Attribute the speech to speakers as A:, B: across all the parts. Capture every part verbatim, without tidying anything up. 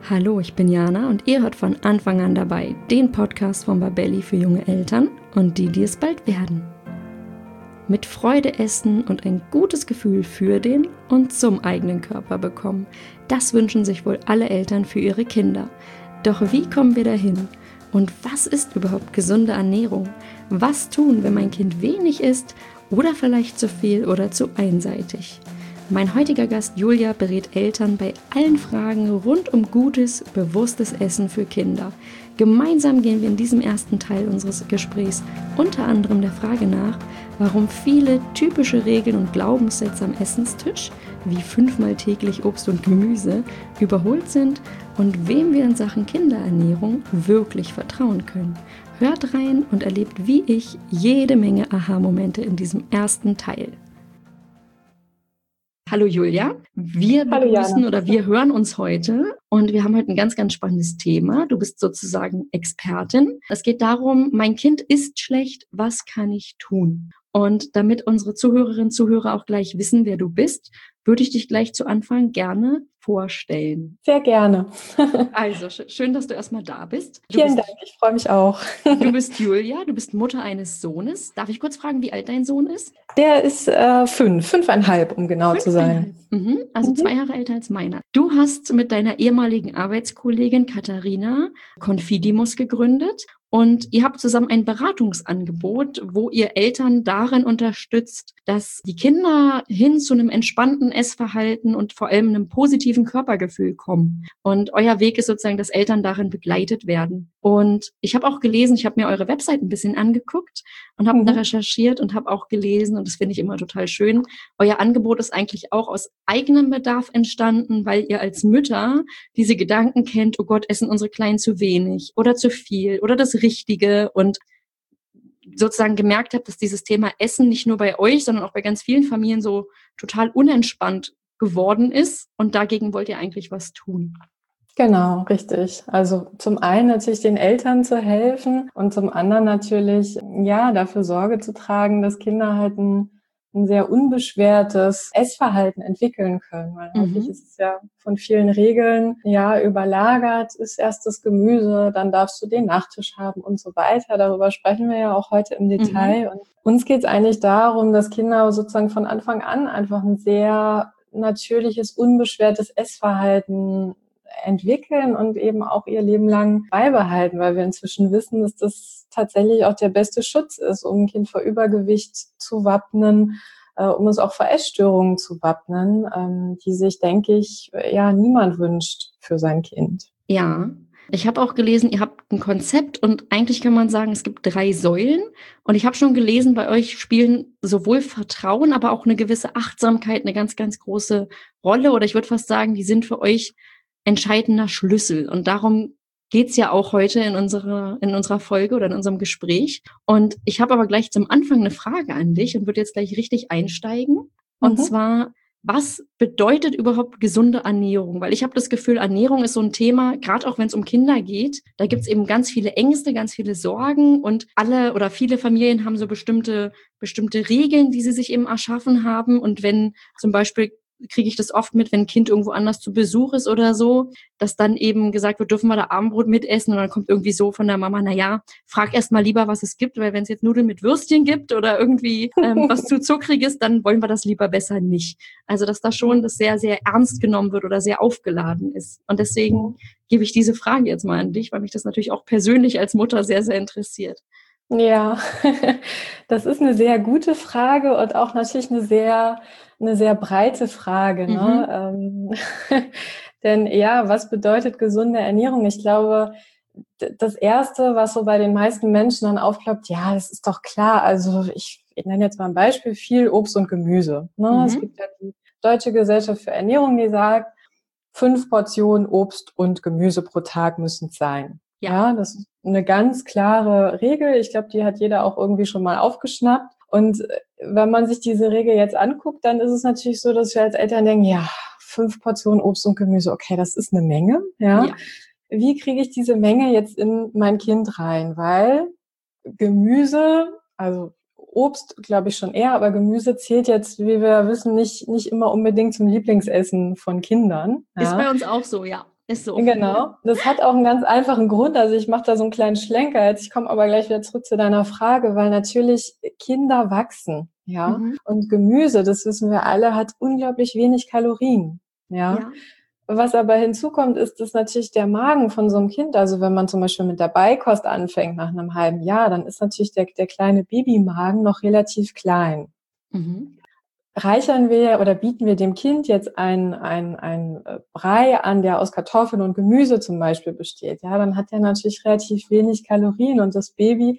A: Hallo, ich bin Jana und ihr hört von Anfang an dabei den Podcast von Babelli für junge Eltern und die, die es bald werden. Mit Freude essen und ein gutes Gefühl für den und zum eigenen Körper bekommen, das wünschen sich wohl alle Eltern für ihre Kinder. Doch wie kommen wir dahin? Und was ist überhaupt gesunde Ernährung? Was tun, wenn mein Kind wenig isst oder vielleicht zu viel oder zu einseitig? Mein heutiger Gast Julia berät Eltern bei allen Fragen rund um gutes, bewusstes Essen für Kinder. Gemeinsam gehen wir in diesem ersten Teil unseres Gesprächs unter anderem der Frage nach, warum viele typische Regeln und Glaubenssätze am Essenstisch, wie fünfmal täglich Obst und Gemüse, überholt sind und wem wir in Sachen Kinderernährung wirklich vertrauen können. Hört rein und erlebt wie ich jede Menge Aha-Momente in diesem ersten Teil. Hallo Julia, wir
B: Hallo
A: begrüßen
B: Jana.
A: oder wir hören uns heute und wir haben heute ein ganz, ganz spannendes Thema. Du bist sozusagen Expertin. Es geht darum, mein Kind isst schlecht, was kann ich tun? Und damit unsere Zuhörerinnen und Zuhörer auch gleich wissen, wer du bist, würde ich dich gleich zu Anfang gerne vorstellen.
B: Sehr gerne.
A: Also, sch- schön, dass du erstmal da bist. Du
B: Vielen
A: bist,
B: Dank, ich freue mich auch.
A: Du bist Julia, du bist Mutter eines Sohnes. Darf ich kurz fragen, wie alt dein Sohn ist?
B: Der ist äh, fünf, fünfeinhalb, um genau zu sein.
A: Mhm, also
B: Mhm.
A: zwei Jahre älter als meiner. Du hast mit deiner ehemaligen Arbeitskollegin Katharina Confidimus gegründet und ihr habt zusammen ein Beratungsangebot, wo ihr Eltern darin unterstützt, dass die Kinder hin zu einem entspannten Essverhalten und vor allem einem positiven Körpergefühl kommen. Und euer Weg ist sozusagen, dass Eltern darin begleitet werden. Und ich habe auch gelesen, ich habe mir eure Website ein bisschen angeguckt und habe
B: Mhm.
A: da recherchiert und habe auch gelesen, und das finde ich immer total schön. Euer Angebot ist eigentlich auch aus eigenem Bedarf entstanden, weil ihr als Mütter diese Gedanken kennt, oh Gott, essen unsere Kleinen zu wenig oder zu viel oder das Richtige, und sozusagen gemerkt habt, dass dieses Thema Essen nicht nur bei euch, sondern auch bei ganz vielen Familien so total unentspannt geworden ist, und dagegen wollt ihr eigentlich was tun.
B: Genau, richtig. Also zum einen natürlich den Eltern zu helfen und zum anderen natürlich, ja, dafür Sorge zu tragen, dass Kinder halt ein, ein sehr unbeschwertes Essverhalten entwickeln können. Weil häufig
A: Mhm.
B: ist es ja von vielen Regeln, ja, überlagert, ist erst das Gemüse, dann darfst du den Nachtisch haben und so weiter. Darüber sprechen wir ja auch heute im Detail. Und uns geht es eigentlich darum, dass Kinder sozusagen von Anfang an einfach ein sehr natürliches, unbeschwertes Essverhalten entwickeln und eben auch ihr Leben lang beibehalten, weil wir inzwischen wissen, dass das tatsächlich auch der beste Schutz ist, um ein Kind vor Übergewicht zu wappnen, äh, um es auch vor Essstörungen zu wappnen, ähm, die sich, denke ich, ja niemand wünscht für sein Kind.
A: Ja, ich habe auch gelesen, ihr habt ein Konzept und eigentlich kann man sagen, es gibt drei Säulen. Und ich habe schon gelesen, bei euch spielen sowohl Vertrauen, aber auch eine gewisse Achtsamkeit eine ganz, ganz große Rolle. Oder ich würde fast sagen, die sind für euch entscheidender Schlüssel. Und darum geht's ja auch heute in unserer, in unserer Folge oder in unserem Gespräch. Und ich habe aber gleich zum Anfang eine Frage an dich und würde jetzt gleich richtig einsteigen. Und
B: Mhm.
A: zwar, was bedeutet überhaupt gesunde Ernährung? Weil ich habe das Gefühl, Ernährung ist so ein Thema, gerade auch wenn es um Kinder geht, da gibt es eben ganz viele Ängste, ganz viele Sorgen, und alle oder viele Familien haben so bestimmte, bestimmte Regeln, die sie sich eben erschaffen haben. Und wenn zum Beispiel, kriege ich das oft mit, wenn ein Kind irgendwo anders zu Besuch ist oder so, dass dann eben gesagt wird, dürfen wir da Abendbrot mitessen? Und dann kommt irgendwie so von der Mama, na ja, frag erst mal lieber, was es gibt, weil wenn es jetzt Nudeln mit Würstchen gibt oder irgendwie ähm, was zu Zuckriges, dann wollen wir das lieber besser nicht. Also, dass da schon das sehr, sehr ernst genommen wird oder sehr aufgeladen ist. Und deswegen gebe ich diese Frage jetzt mal an dich, weil mich das natürlich auch persönlich als Mutter sehr, sehr interessiert.
B: Ja, das ist eine sehr gute Frage und auch natürlich eine sehr, eine sehr breite Frage, ne?
A: Mhm.
B: Ähm, denn ja, was bedeutet gesunde Ernährung? Ich glaube, d- das Erste, was so bei den meisten Menschen dann aufploppt, ja, das ist doch klar. Also ich, ich nenne jetzt mal ein Beispiel, viel Obst und Gemüse, ne? Es
A: Mhm.
B: gibt ja die Deutsche Gesellschaft für Ernährung, die sagt, fünf Portionen Obst und Gemüse pro Tag müssen es sein.
A: Ja.
B: Ja, das ist eine ganz klare Regel. Ich glaube, die hat jeder auch irgendwie schon mal aufgeschnappt. Und äh, wenn man sich diese Regel jetzt anguckt, dann ist es natürlich so, dass wir als Eltern denken, ja, fünf Portionen Obst und Gemüse, okay, das ist eine Menge. Ja.
A: Ja.
B: Wie kriege ich diese Menge jetzt in mein Kind rein? Weil Gemüse, also Obst, glaube ich schon eher, aber Gemüse zählt jetzt, wie wir wissen, nicht, nicht immer unbedingt zum Lieblingsessen von Kindern. Ja.
A: Ist bei uns auch so, ja. Ist so.
B: Genau. Das hat auch einen ganz einfachen Grund. Also ich mache da so einen kleinen Schlenker jetzt. Ich komme aber gleich wieder zurück zu deiner Frage, weil natürlich Kinder wachsen, ja.
A: Mhm.
B: Und Gemüse, das wissen wir alle, hat unglaublich wenig Kalorien, ja.
A: Ja.
B: Was aber hinzukommt, ist, dass natürlich der Magen von so einem Kind, also wenn man zum Beispiel mit der Beikost anfängt nach einem halben Jahr, dann ist natürlich der, der kleine Babymagen noch relativ klein.
A: Mhm.
B: Reichern wir oder bieten wir dem Kind jetzt ein, ein, ein Brei an, der aus Kartoffeln und Gemüse zum Beispiel besteht, ja, dann hat er natürlich relativ wenig Kalorien und das Baby,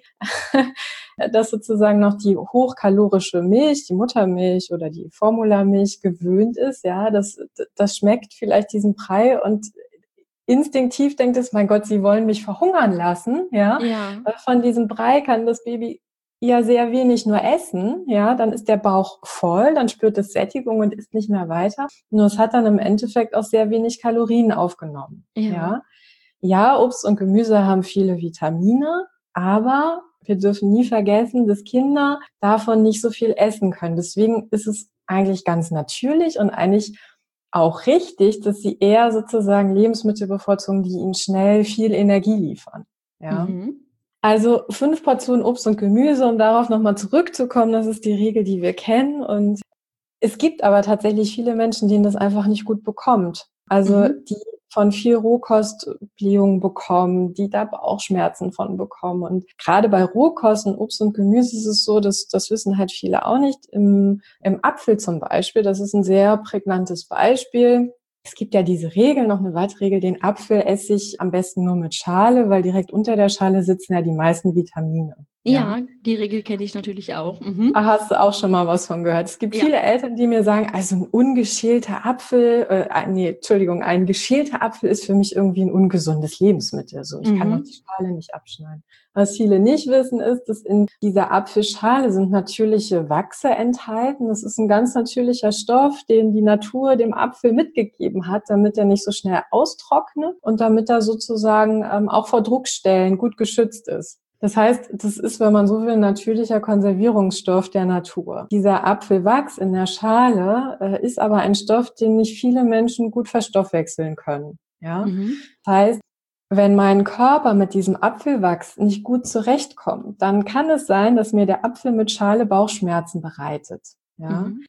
B: das sozusagen noch die hochkalorische Milch, die Muttermilch oder die Formulamilch gewöhnt ist, ja, das, das schmeckt vielleicht diesen Brei und instinktiv denkt es, mein Gott, sie wollen mich verhungern lassen, ja,
A: Ja.
B: von diesem Brei kann das Baby ja sehr wenig nur essen, ja, dann ist der Bauch voll, dann spürt es Sättigung und isst nicht mehr weiter. Nur es hat dann im Endeffekt auch sehr wenig Kalorien aufgenommen,
A: Ja.
B: ja. Ja, Obst und Gemüse haben viele Vitamine, aber wir dürfen nie vergessen, dass Kinder davon nicht so viel essen können. Deswegen ist es eigentlich ganz natürlich und eigentlich auch richtig, dass sie eher sozusagen Lebensmittel bevorzugen, die ihnen schnell viel Energie liefern, ja.
A: Mhm.
B: Also fünf Portionen Obst und Gemüse, um darauf nochmal zurückzukommen, das ist die Regel, die wir kennen. Und es gibt aber tatsächlich viele Menschen, denen das einfach nicht gut bekommt. Also
A: Mhm.
B: die von viel Rohkost Blähungen bekommen, die da Bauchschmerzen von bekommen. Und gerade bei Rohkost und Obst und Gemüse ist es so, dass das wissen halt viele auch nicht. Im, im Apfel zum Beispiel, das ist ein sehr prägnantes Beispiel. Es gibt ja diese Regel, noch eine weitere Regel, den Apfel esse ich am besten nur mit Schale, weil direkt unter der Schale sitzen ja die meisten Vitamine.
A: Ja, die Regel kenne ich natürlich auch. Mhm.
B: Ah, hast du auch schon mal was von gehört? Es gibt
A: Ja.
B: viele Eltern, die mir sagen, also ein ungeschälter Apfel, äh, nee, Entschuldigung, ein geschälter Apfel ist für mich irgendwie ein ungesundes Lebensmittel. So, ich kann doch
A: Mhm.
B: die Schale nicht abschneiden. Was viele nicht wissen, ist, dass in dieser Apfelschale sind natürliche Wachse enthalten. Das ist ein ganz natürlicher Stoff, den die Natur dem Apfel mitgegeben hat, damit er nicht so schnell austrocknet und damit er sozusagen ähm, auch vor Druckstellen gut geschützt ist. Das heißt, das ist, wenn man so will, ein natürlicher Konservierungsstoff der Natur. Dieser Apfelwachs in der Schale äh, ist aber ein Stoff, den nicht viele Menschen gut verstoffwechseln können. Ja,
A: Mhm.
B: das heißt, wenn mein Körper mit diesem Apfelwachs nicht gut zurechtkommt, dann kann es sein, dass mir der Apfel mit Schale Bauchschmerzen bereitet. Ja.
A: Mhm.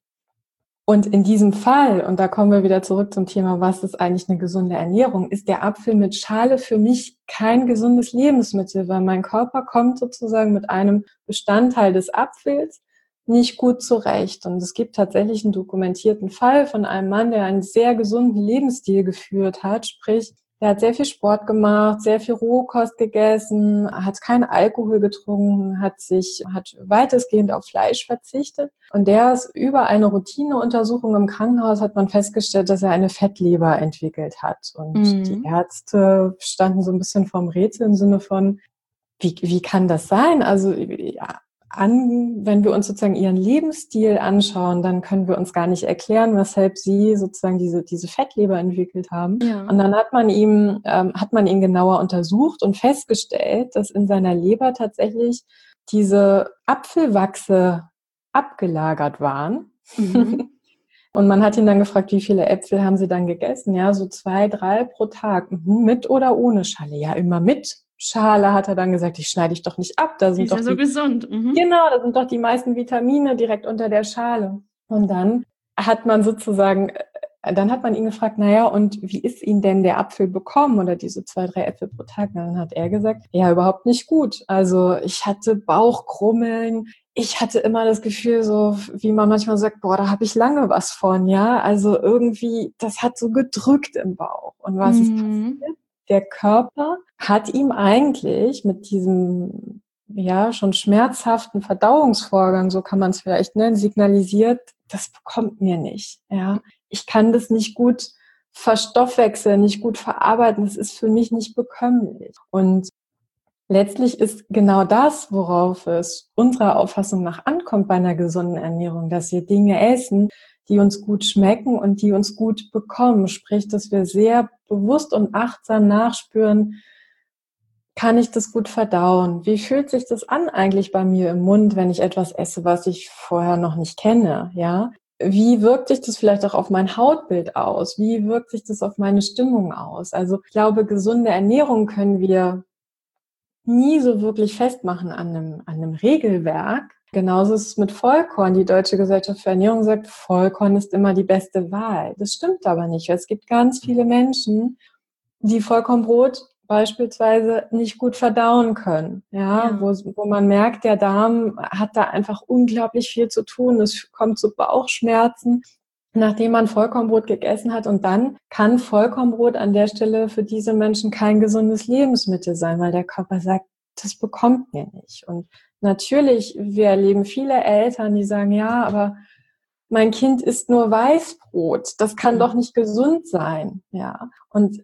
B: Und in diesem Fall, und da kommen wir wieder zurück zum Thema, was ist eigentlich eine gesunde Ernährung, ist der Apfel mit Schale für mich kein gesundes Lebensmittel, weil mein Körper kommt sozusagen mit einem Bestandteil des Apfels nicht gut zurecht. Und es gibt tatsächlich einen dokumentierten Fall von einem Mann, der einen sehr gesunden Lebensstil geführt hat, sprich, der hat sehr viel Sport gemacht, sehr viel Rohkost gegessen, hat keinen Alkohol getrunken, hat sich, hat weitestgehend auf Fleisch verzichtet. Und der ist über eine Routineuntersuchung im Krankenhaus hat man festgestellt, dass er eine Fettleber entwickelt hat. Und
A: Mhm.
B: die Ärzte standen so ein bisschen vorm Rätsel im Sinne von, wie, wie kann das sein? Also, ja, an, wenn wir uns sozusagen ihren Lebensstil anschauen, dann können wir uns gar nicht erklären, weshalb sie sozusagen diese, diese Fettleber entwickelt haben.
A: Ja.
B: Und dann hat man ihm, ähm, hat man ihn genauer untersucht und festgestellt, dass in seiner Leber tatsächlich diese Apfelwachse abgelagert waren.
A: Mhm.
B: Und man hat ihn dann gefragt, wie viele Äpfel haben sie dann gegessen? Ja, so zwei, drei pro Tag. Mhm, mit oder ohne Schale? Ja, immer mit Schale, hat er dann gesagt. Die schneide ich doch nicht ab. Da
A: Die
B: sind
A: ist
B: doch
A: ja so
B: die,
A: gesund. Mhm.
B: genau, da sind doch die meisten Vitamine direkt unter der Schale. Und dann hat man sozusagen, äh, dann hat man ihn gefragt, naja, und wie ist Ihnen denn der Apfel bekommen oder diese zwei, drei Äpfel pro Tag? Und dann hat er gesagt, ja, überhaupt nicht gut. Also ich hatte Bauchkrummeln. Ich hatte immer das Gefühl, so wie man manchmal sagt, boah, da habe ich lange was von, ja. Also irgendwie, das hat so gedrückt im Bauch. Und was ist
A: Mhm.
B: passiert? Der Körper hat ihm eigentlich mit diesem, ja, schon schmerzhaften Verdauungsvorgang, so kann man es vielleicht nennen, signalisiert, das bekommt mir nicht, ja. Ich kann das nicht gut verstoffwechseln, nicht gut verarbeiten, das ist für mich nicht bekömmlich. Und letztlich ist genau das, worauf es unserer Auffassung nach ankommt bei einer gesunden Ernährung, dass wir Dinge essen, die uns gut schmecken und die uns gut bekommen. Sprich, dass wir sehr bewusst und achtsam nachspüren, kann ich das gut verdauen? Wie fühlt sich das an eigentlich bei mir im Mund, wenn ich etwas esse, was ich vorher noch nicht kenne? Ja, wie wirkt sich das vielleicht auch auf mein Hautbild aus? Wie wirkt sich das auf meine Stimmung aus? Also ich glaube, gesunde Ernährung können wir nie so wirklich festmachen an einem, an einem Regelwerk. Genauso ist es mit Vollkorn. Die Deutsche Gesellschaft für Ernährung sagt, Vollkorn ist immer die beste Wahl. Das stimmt aber nicht. Es gibt ganz viele Menschen, die Vollkornbrot beispielsweise nicht gut verdauen können. Ja, ja. Wo, wo man merkt, der Darm hat da einfach unglaublich viel zu tun. Es kommt zu Bauchschmerzen, nachdem man Vollkornbrot gegessen hat. Und dann kann Vollkornbrot an der Stelle für diese Menschen kein gesundes Lebensmittel sein, weil der Körper sagt, das bekommt mir nicht. Und natürlich, wir erleben viele Eltern, die sagen, ja, aber mein Kind isst nur Weißbrot. Das kann mhm. doch nicht gesund sein. Ja. Und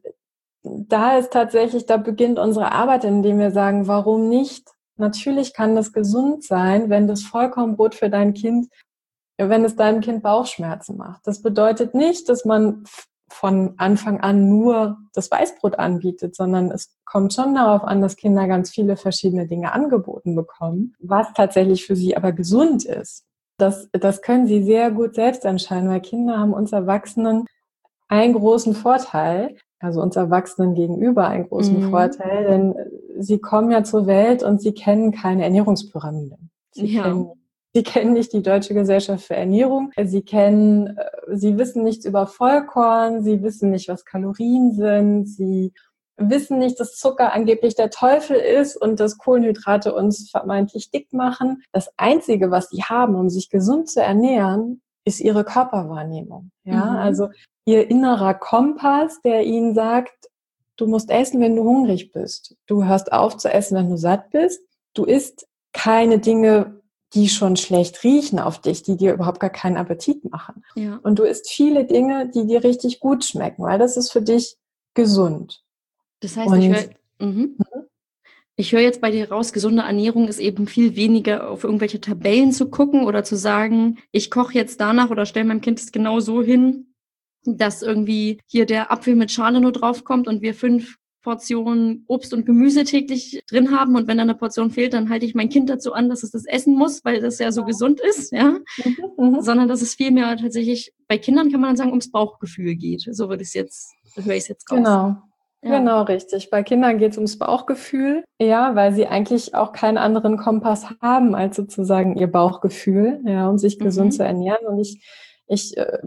B: da ist tatsächlich, da beginnt unsere Arbeit, indem wir sagen, warum nicht? Natürlich kann das gesund sein, wenn das Vollkornbrot für dein Kind, wenn es deinem Kind Bauchschmerzen macht. Das bedeutet nicht, dass man von Anfang an nur das Weißbrot anbietet, sondern es kommt schon darauf an, dass Kinder ganz viele verschiedene Dinge angeboten bekommen, was tatsächlich für sie aber gesund ist. Das, das können sie sehr gut selbst entscheiden, weil Kinder haben uns Erwachsenen einen großen Vorteil, also uns Erwachsenen gegenüber einen großen mhm. Vorteil, denn sie kommen ja zur Welt und sie kennen keine Ernährungspyramide. Sie, ja. kennen, sie kennen nicht die Deutsche Gesellschaft für Ernährung, sie kennen, sie wissen nichts über Vollkorn, sie wissen nicht, was Kalorien sind, sie wissen nicht, dass Zucker angeblich der Teufel ist und dass Kohlenhydrate uns vermeintlich dick machen. Das Einzige, was sie haben, um sich gesund zu ernähren, ist ihre Körperwahrnehmung. Ja, mhm. also ihr innerer Kompass, der ihnen sagt, du musst essen, wenn du hungrig bist. Du hörst auf zu essen, wenn du satt bist. Du isst keine Dinge, die schon schlecht riechen auf dich, die dir überhaupt gar keinen Appetit machen. Ja. Und du isst viele Dinge, die dir richtig gut schmecken, weil das ist für dich gesund.
A: Das heißt, Und, ich höre mhm. ich höre jetzt bei dir raus, gesunde Ernährung ist eben viel weniger auf irgendwelche Tabellen zu gucken oder zu sagen, ich koche jetzt danach oder stelle meinem Kind es genau so hin, dass irgendwie hier der Apfel mit Schale nur draufkommt und wir fünf Portionen Obst und Gemüse täglich drin haben und wenn da eine Portion fehlt, dann halte ich mein Kind dazu an, dass es das essen muss, weil das ja so gesund ist, ja. Mhm. Sondern dass es vielmehr tatsächlich, bei Kindern kann man dann sagen, ums Bauchgefühl geht. So würde ich es jetzt, höre ich es jetzt raus.
B: Genau. Ja. Genau, richtig. Bei Kindern geht es ums Bauchgefühl, ja, weil sie eigentlich auch keinen anderen Kompass haben als sozusagen ihr Bauchgefühl, ja, um sich gesund mhm. zu ernähren. Und ich, ich äh,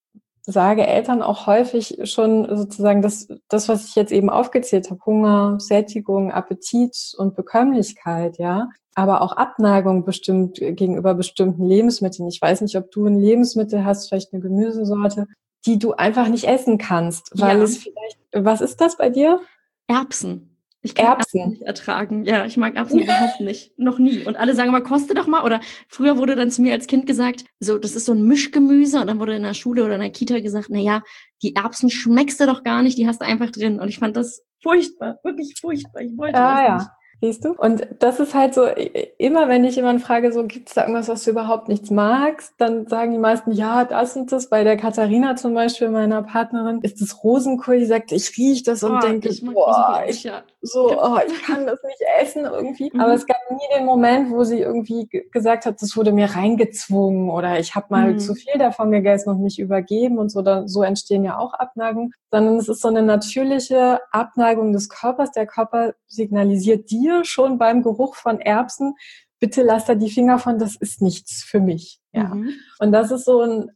B: sage Eltern auch häufig schon sozusagen das, das, was ich jetzt eben aufgezählt habe, Hunger, Sättigung, Appetit und Bekömmlichkeit, ja, aber auch Abneigung bestimmt gegenüber bestimmten Lebensmitteln. Ich weiß nicht, ob du ein Lebensmittel hast, vielleicht eine Gemüsesorte, die du einfach nicht essen kannst, weil ja. es vielleicht, was ist das bei dir?
A: Erbsen. Ich kann Erbsen. Erbsen nicht ertragen. Ja, ich mag Erbsen überhaupt nicht. Noch nie. Und alle sagen immer, koste doch mal. Oder früher wurde dann zu mir als Kind gesagt, so, das ist so ein Mischgemüse. Und dann wurde in der Schule oder in der Kita gesagt, na ja, die Erbsen schmeckst du doch gar nicht, die hast du einfach drin. Und ich fand das furchtbar, wirklich furchtbar. Ich wollte
B: ah,
A: das
B: ja.
A: nicht.
B: Siehst du? Und das ist halt so, immer wenn ich jemanden frage, so, gibt es da irgendwas, was du überhaupt nicht magst, dann sagen die meisten, ja, das und das. Bei der Katharina zum Beispiel, meiner Partnerin, ist das Rosenkohl, die sagt, ich rieche das und oh, denke, ich boah, ich, ja. so, oh, ich kann das nicht essen irgendwie. Mhm. Aber es gab nie den Moment, wo sie irgendwie g- gesagt hat, das wurde mir reingezwungen oder ich habe mal mhm. zu viel davon gegessen und mich übergeben und so. Da, so entstehen ja auch Abneigungen. Sondern es ist so eine natürliche Abneigung des Körpers. Der Körper signalisiert dir schon beim Geruch von Erbsen, bitte lass da die Finger von, das ist nichts für mich. Ja. Mhm. Und das ist so ein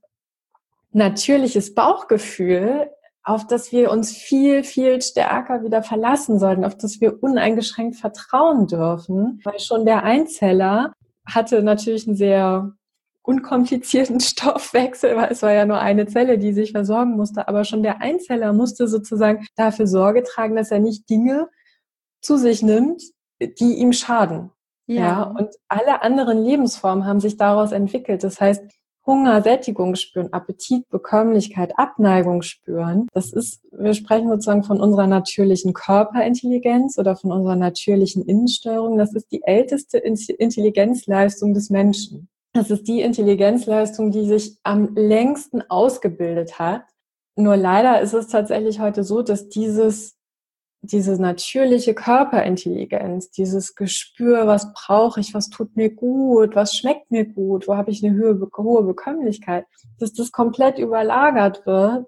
B: natürliches Bauchgefühl, auf das wir uns viel, viel stärker wieder verlassen sollten, auf das wir uneingeschränkt vertrauen dürfen. Weil schon der Einzeller hatte natürlich einen sehr unkomplizierten Stoffwechsel, weil es war ja nur eine Zelle, die sich versorgen musste, aber schon der Einzeller musste sozusagen dafür Sorge tragen, dass er nicht Dinge zu sich nimmt, die ihm schaden. Ja. ja. Und alle anderen Lebensformen haben sich daraus entwickelt. Das heißt, Hunger, Sättigung spüren, Appetit, Bekömmlichkeit, Abneigung spüren. Das ist, wir sprechen sozusagen von unserer natürlichen Körperintelligenz oder von unserer natürlichen Innensteuerung. Das ist die älteste Intelligenzleistung des Menschen. Das ist die Intelligenzleistung, die sich am längsten ausgebildet hat. Nur leider ist es tatsächlich heute so, dass dieses diese natürliche Körperintelligenz, dieses Gespür, was brauche ich, was tut mir gut, was schmeckt mir gut, wo habe ich eine hohe, hohe Bekömmlichkeit, dass das komplett überlagert wird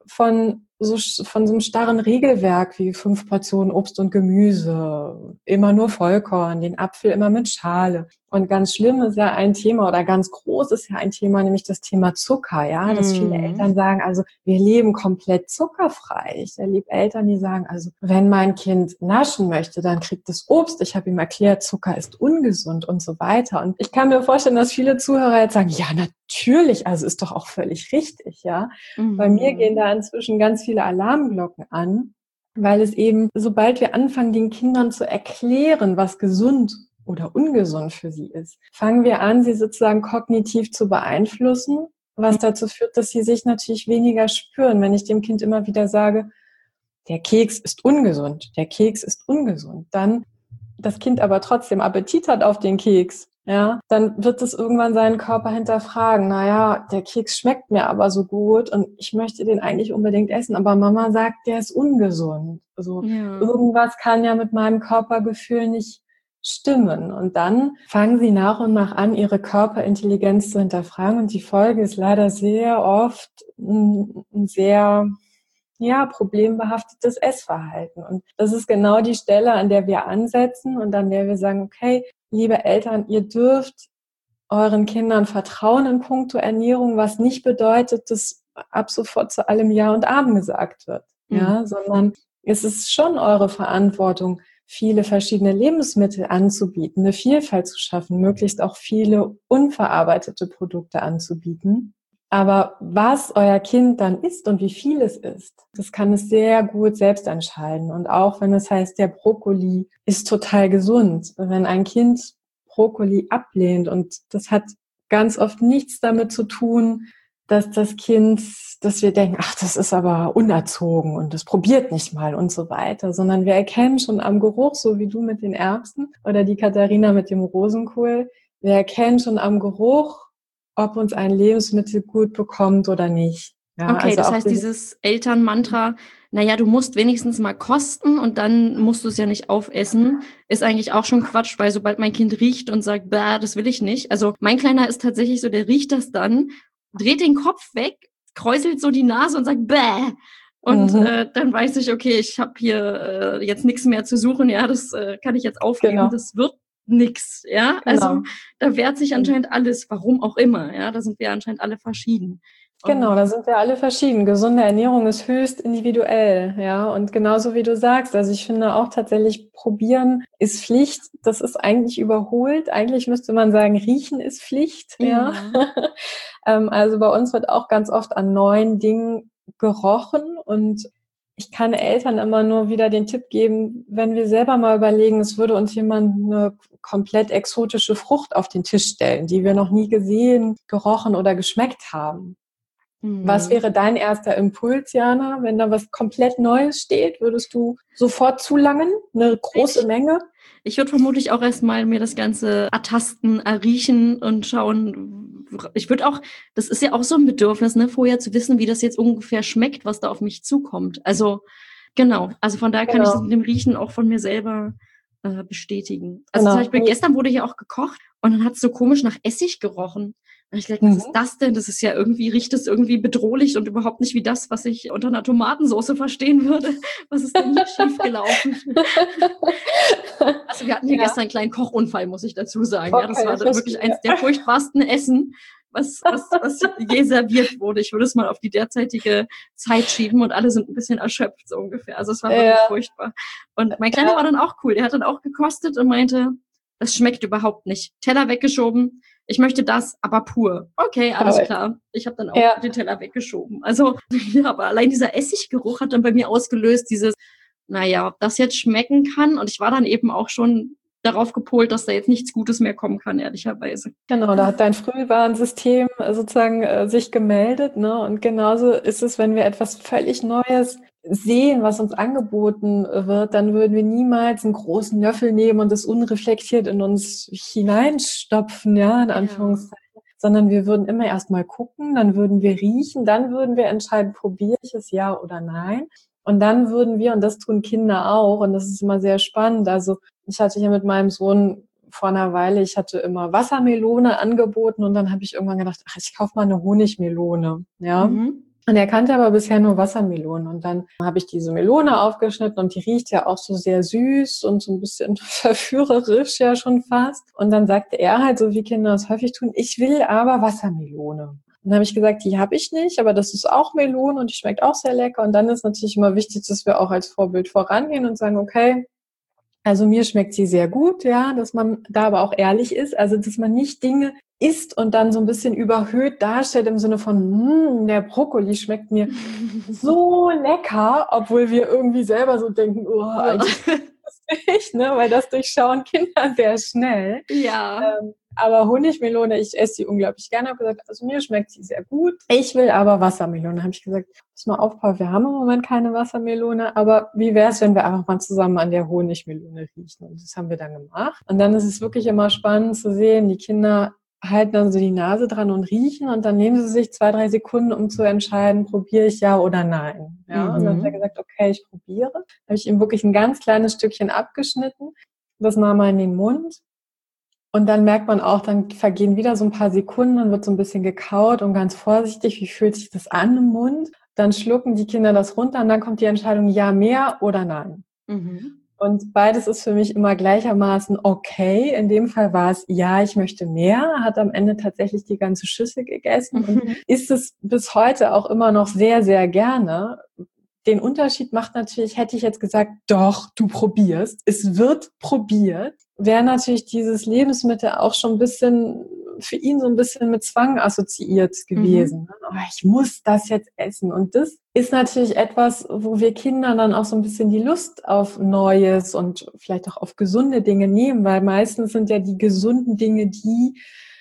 B: von so, von so einem starren Regelwerk wie fünf Portionen Obst und Gemüse, immer nur Vollkorn, den Apfel immer mit Schale. Und ganz schlimm ist ja ein Thema oder ganz groß ist ja ein Thema, nämlich das Thema Zucker, ja, dass viele
A: Mhm.
B: Eltern sagen, also wir leben komplett zuckerfrei. Ich erlebe Eltern, die sagen, also wenn mein Kind naschen möchte, dann kriegt es Obst. Ich habe ihm erklärt, Zucker ist ungesund und so weiter. Und ich kann mir vorstellen, dass viele Zuhörer jetzt sagen, ja, natürlich, also ist doch auch völlig richtig, ja.
A: Mhm.
B: Bei mir gehen da inzwischen ganz viele Alarmglocken an, weil es eben, sobald wir anfangen, den Kindern zu erklären, was gesund oder ungesund für sie ist, fangen wir an, sie sozusagen kognitiv zu beeinflussen, was dazu führt, dass sie sich natürlich weniger spüren. Wenn ich dem Kind immer wieder sage, der Keks ist ungesund, der Keks ist ungesund, dann das Kind aber trotzdem Appetit hat auf den Keks, ja, dann wird es irgendwann seinen Körper hinterfragen. Naja, der Keks schmeckt mir aber so gut und ich möchte den eigentlich unbedingt essen, aber Mama sagt, der ist ungesund. Also
A: Ja.
B: irgendwas kann ja mit meinem Körpergefühl nicht stimmen. Und dann fangen sie nach und nach an, ihre Körperintelligenz zu hinterfragen. Und die Folge ist leider sehr oft ein, ein sehr ja, problembehaftetes Essverhalten. Und das ist genau die Stelle, an der wir ansetzen und an der wir sagen, okay, liebe Eltern, ihr dürft euren Kindern vertrauen in puncto Ernährung, was nicht bedeutet, dass ab sofort zu allem Ja und Amen gesagt wird,
A: Mhm.
B: ja, sondern es ist schon eure Verantwortung, viele verschiedene Lebensmittel anzubieten, eine Vielfalt zu schaffen, möglichst auch viele unverarbeitete Produkte anzubieten. Aber was euer Kind dann isst und wie viel es isst, das kann es sehr gut selbst entscheiden. Und auch wenn es heißt, der Brokkoli ist total gesund. Wenn ein Kind Brokkoli ablehnt, und das hat ganz oft nichts damit zu tun, dass das Kind, dass wir denken, ach, das ist aber unerzogen und das probiert nicht mal und so weiter, sondern wir erkennen schon am Geruch, so wie du mit den Erbsen oder die Katharina mit dem Rosenkohl, wir erkennen schon am Geruch, ob uns ein Lebensmittel gut bekommt oder nicht. Ja,
A: Okay,
B: also
A: das
B: auch
A: heißt, dieses Elternmantra, naja, du musst wenigstens mal kosten und dann musst du es ja nicht aufessen, ist eigentlich auch schon Quatsch, weil sobald mein Kind riecht und sagt, bah, das will ich nicht. Also mein Kleiner ist tatsächlich so, der riecht das dann, dreht den Kopf weg, kräuselt so die Nase und sagt, bäh. Und
B: Mhm.
A: äh, dann weiß ich, okay, ich habe hier äh, jetzt nichts mehr zu suchen, ja, das äh, kann ich jetzt aufgeben,
B: Genau.
A: das wird nix, ja.
B: Genau.
A: Also da wehrt sich anscheinend alles, warum auch immer, ja, da sind wir anscheinend alle verschieden.
B: Genau, da sind wir alle verschieden. Gesunde Ernährung ist höchst individuell, ja. Und genauso wie du sagst, also ich finde auch tatsächlich, probieren ist Pflicht. Das ist eigentlich überholt. Eigentlich müsste man sagen, riechen ist Pflicht, ja.
A: Ja.
B: ähm, also bei uns wird auch ganz oft an neuen Dingen gerochen, und ich kann Eltern immer nur wieder den Tipp geben, wenn wir selber mal überlegen, es würde uns jemand eine komplett exotische Frucht auf den Tisch stellen, die wir noch nie gesehen, gerochen oder geschmeckt haben.
A: Mhm.
B: Was wäre dein erster Impuls, Jana? Wenn da was komplett Neues steht, würdest du sofort zulangen? Eine große
A: Ich,
B: Menge?
A: ich würde vermutlich auch erstmal mir das Ganze ertasten, erriechen und schauen. Ich würde auch, das ist ja auch so ein Bedürfnis, ne, vorher zu wissen, wie das jetzt ungefähr schmeckt, was da auf mich zukommt. Also genau, also von daher kann ich das mit dem Riechen auch von mir selber äh, bestätigen. Also
B: Genau.
A: zum Beispiel gestern wurde ja auch gekocht und dann hat es so komisch nach Essig gerochen. Und ich dachte, was
B: Mhm.
A: ist das denn? Das ist ja irgendwie, riecht es irgendwie bedrohlich und überhaupt nicht wie das, was ich unter einer Tomatensauce verstehen würde. Was ist denn hier schiefgelaufen? Also wir hatten hier
B: Ja.
A: gestern einen kleinen Kochunfall, muss ich dazu sagen. Ja, das
B: Okay,
A: war
B: verstehe.
A: wirklich eins der furchtbarsten Essen, was, was, was je serviert wurde. Ich würde es mal auf die derzeitige Zeit schieben und alle sind ein bisschen erschöpft, so ungefähr. Also es war wirklich
B: Ja.
A: furchtbar. Und mein Kleiner war dann auch cool. Der hat dann auch gekostet und meinte, das schmeckt überhaupt nicht. Teller weggeschoben. Ich möchte das, aber pur. Okay, alles
B: Aber-
A: klar. Ich habe dann auch
B: Ja.
A: den Teller weggeschoben. Also, ja, aber allein dieser Essiggeruch hat dann bei mir ausgelöst, dieses, naja, ob das jetzt schmecken kann. Und ich war dann eben auch schon darauf gepolt, dass da jetzt nichts Gutes mehr kommen kann, ehrlicherweise.
B: Genau, da hat dein Frühwarnsystem äh, sozusagen äh, sich gemeldet, ne? Und genauso ist es, wenn wir etwas völlig Neues sehen, was uns angeboten wird, dann würden wir niemals einen großen Löffel nehmen und das unreflektiert in uns hineinstopfen, ja, in Anführungszeichen. Ja. Sondern wir würden immer erst mal gucken, dann würden wir riechen, dann würden wir entscheiden, probiere ich es ja oder nein. Und dann würden wir, und das tun Kinder auch, und das ist immer sehr spannend, also ich hatte hier mit meinem Sohn vor einer Weile, ich hatte immer Wassermelone angeboten und dann habe ich irgendwann gedacht, ach, ich kaufe mal eine Honigmelone, ja.
A: Mhm.
B: Und er kannte aber bisher nur Wassermelonen. Und dann habe ich diese Melone aufgeschnitten und die riecht ja auch so sehr süß und so ein bisschen verführerisch ja schon fast. Und dann sagte er halt, so wie Kinder es häufig tun, ich will aber Wassermelone. Und dann habe ich gesagt, die habe ich nicht, aber das ist auch Melone und die schmeckt auch sehr lecker. Und dann ist natürlich immer wichtig, dass wir auch als Vorbild vorangehen und sagen, okay, also mir schmeckt sie sehr gut, ja, dass man da aber auch ehrlich ist, also dass man nicht Dinge isst und dann so ein bisschen überhöht darstellt im Sinne von, hm, der Brokkoli schmeckt mir so lecker, obwohl wir irgendwie selber so denken, oh, eigentlich nicht, ne, weil das durchschauen Kinder sehr schnell.
A: Ja.
B: Ähm, aber Honigmelone, ich esse sie unglaublich gerne. Habe gesagt, also mir schmeckt sie sehr gut. Ich will aber Wassermelone. Habe ich gesagt, pass mal auf, Paul, wir haben im Moment keine Wassermelone, aber wie wäre es, wenn wir einfach mal zusammen an der Honigmelone riechen? Und das haben wir dann gemacht. Und dann ist es wirklich immer spannend zu sehen, die Kinder halten dann so die Nase dran und riechen und dann nehmen sie sich zwei, drei Sekunden, um zu entscheiden, probiere ich ja oder nein. Ja,
A: Mhm.
B: und dann hat er gesagt, okay, ich probiere. Dann habe ich ihm wirklich ein ganz kleines Stückchen abgeschnitten. Das nahm er in den Mund. Und dann merkt man auch, dann vergehen wieder so ein paar Sekunden, dann wird so ein bisschen gekaut und ganz vorsichtig, wie fühlt sich das an im Mund? Dann schlucken die Kinder das runter und dann kommt die Entscheidung, ja, mehr oder nein.
A: Mhm.
B: Und beides ist für mich immer gleichermaßen okay. In dem Fall war es, ja, ich möchte mehr, hat am Ende tatsächlich die ganze Schüssel gegessen und isst es bis heute auch immer noch sehr, sehr gerne. Den Unterschied macht natürlich, hätte ich jetzt gesagt, doch, du probierst, es wird probiert, wäre natürlich dieses Lebensmittel auch schon ein bisschen für ihn so ein bisschen mit Zwang assoziiert gewesen. Mhm. Oh, ich muss das jetzt essen. Und das ist natürlich etwas, wo wir Kindern dann auch so ein bisschen die Lust auf Neues und vielleicht auch auf gesunde Dinge nehmen, weil meistens sind ja die gesunden Dinge die,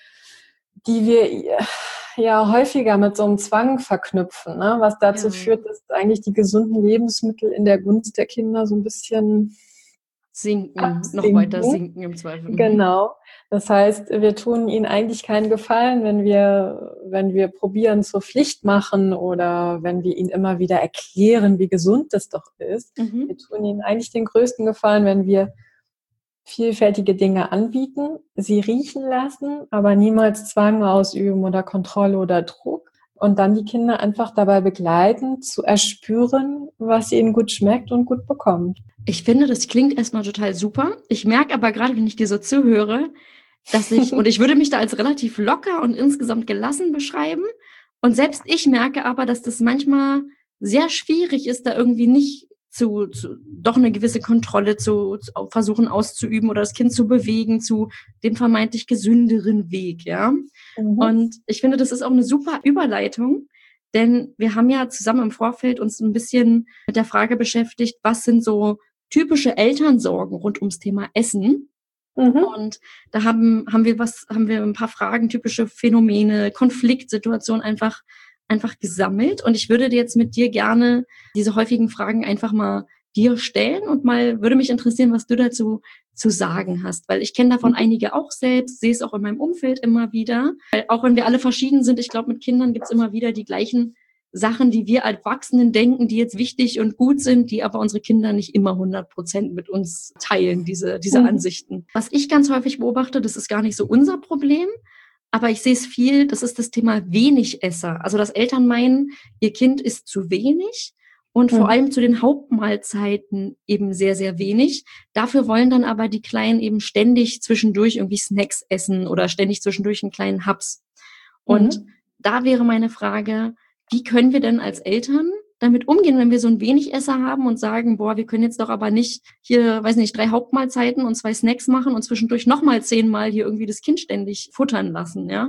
B: die wir ja häufiger mit so einem Zwang verknüpfen, ne? Was dazu ja. führt, dass eigentlich die gesunden Lebensmittel in der Gunst der Kinder so ein bisschen
A: sinken,
B: absinken.
A: noch weiter sinken im Zweifel.
B: Genau. Das heißt, wir tun ihnen eigentlich keinen Gefallen, wenn wir, wenn wir probieren zur Pflicht machen oder wenn wir ihnen immer wieder erklären, wie gesund das doch ist. Mhm. Wir tun ihnen eigentlich den größten Gefallen, wenn wir vielfältige Dinge anbieten, sie riechen lassen, aber niemals Zwang ausüben oder Kontrolle oder Druck. Und dann die Kinder einfach dabei begleiten, zu erspüren, was ihnen gut schmeckt und gut bekommt.
A: Ich finde, das klingt erstmal total super. Ich merke aber gerade, wenn ich dir so zuhöre, dass ich, und ich würde mich da als relativ locker und insgesamt gelassen beschreiben. Und selbst ich merke aber, dass das manchmal sehr schwierig ist, da irgendwie nicht zu, zu doch eine gewisse Kontrolle zu, zu versuchen auszuüben oder das Kind zu bewegen zu dem vermeintlich gesünderen Weg, ja. Mhm. Und ich finde, das ist auch eine super Überleitung, denn wir haben ja zusammen im Vorfeld uns ein bisschen mit der Frage beschäftigt, was sind so typische Elternsorgen rund ums Thema Essen. Mhm. Und da haben, haben wir was, haben wir ein paar Fragen, typische Phänomene, Konfliktsituationen einfach, einfach gesammelt. Und ich würde jetzt mit dir gerne diese häufigen Fragen einfach mal dir stellen und mal würde mich interessieren, was du dazu zu sagen hast, weil ich kenne davon mhm. einige auch selbst, sehe es auch in meinem Umfeld immer wieder. Weil auch wenn wir alle verschieden sind, ich glaube, mit Kindern gibt es immer wieder die gleichen Sachen, die wir als Erwachsenen denken, die jetzt wichtig und gut sind, die aber unsere Kinder nicht immer hundert Prozent mit uns teilen, diese, diese mhm. Ansichten. Was ich ganz häufig beobachte, das ist gar nicht so unser Problem, aber ich sehe es viel, das ist das Thema Wenigesser. Also, dass Eltern meinen, ihr Kind isst zu wenig und mhm. vor allem zu den Hauptmahlzeiten eben sehr, sehr wenig. Dafür wollen dann aber die Kleinen eben ständig zwischendurch irgendwie Snacks essen oder ständig zwischendurch einen kleinen Haps. Und mhm. da wäre meine Frage, wie können wir denn als Eltern damit umgehen, wenn wir so ein Wenigesser haben und sagen, boah, wir können jetzt doch aber nicht hier, weiß nicht, drei Hauptmahlzeiten und zwei Snacks machen und zwischendurch nochmal zehnmal hier irgendwie das Kind ständig futtern lassen, ja?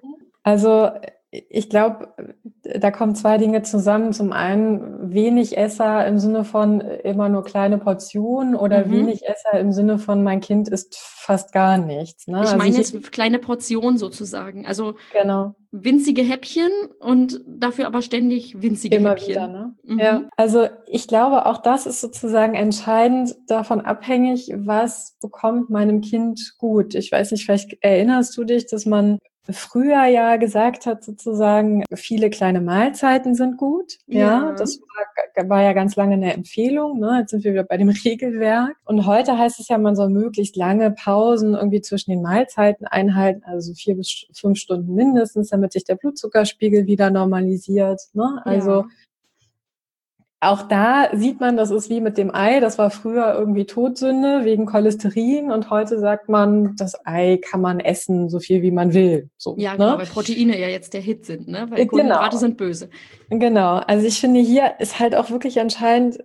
B: Also ich glaube, da kommen zwei Dinge zusammen. Zum einen Wenigesser im Sinne von immer nur kleine Portionen oder mhm. Wenigesser im Sinne von mein Kind isst fast gar nichts. Ne?
A: Ich
B: also
A: meine jetzt kleine Portionen sozusagen. Also
B: genau.
A: winzige Häppchen und dafür aber ständig winzige
B: immer
A: Häppchen.
B: Wieder, ne? Mhm. Ja. Also ich glaube, auch das ist sozusagen entscheidend davon abhängig, was bekommt meinem Kind gut. Ich weiß nicht, vielleicht erinnerst du dich, dass man früher ja gesagt hat, sozusagen, viele kleine Mahlzeiten sind gut. Ja,
A: Ja.
B: das war, war ja ganz lange eine Empfehlung. Ne? Jetzt sind wir wieder bei dem Regelwerk. Und heute heißt es ja, man soll möglichst lange Pausen irgendwie zwischen den Mahlzeiten einhalten, also vier bis fünf Stunden mindestens, damit sich der Blutzuckerspiegel wieder normalisiert. Ne? Also
A: Ja.
B: auch da sieht man, das ist wie mit dem Ei, das war früher irgendwie Todsünde wegen Cholesterin und heute sagt man, das Ei kann man essen, so viel wie man will. So,
A: Ja,
B: ne?
A: genau, weil Proteine ja jetzt der Hit sind, ne? Weil
B: Äh,
A: Kohlenhydrate
B: Genau,
A: sind böse.
B: genau. Also ich finde, hier ist halt auch wirklich entscheidend,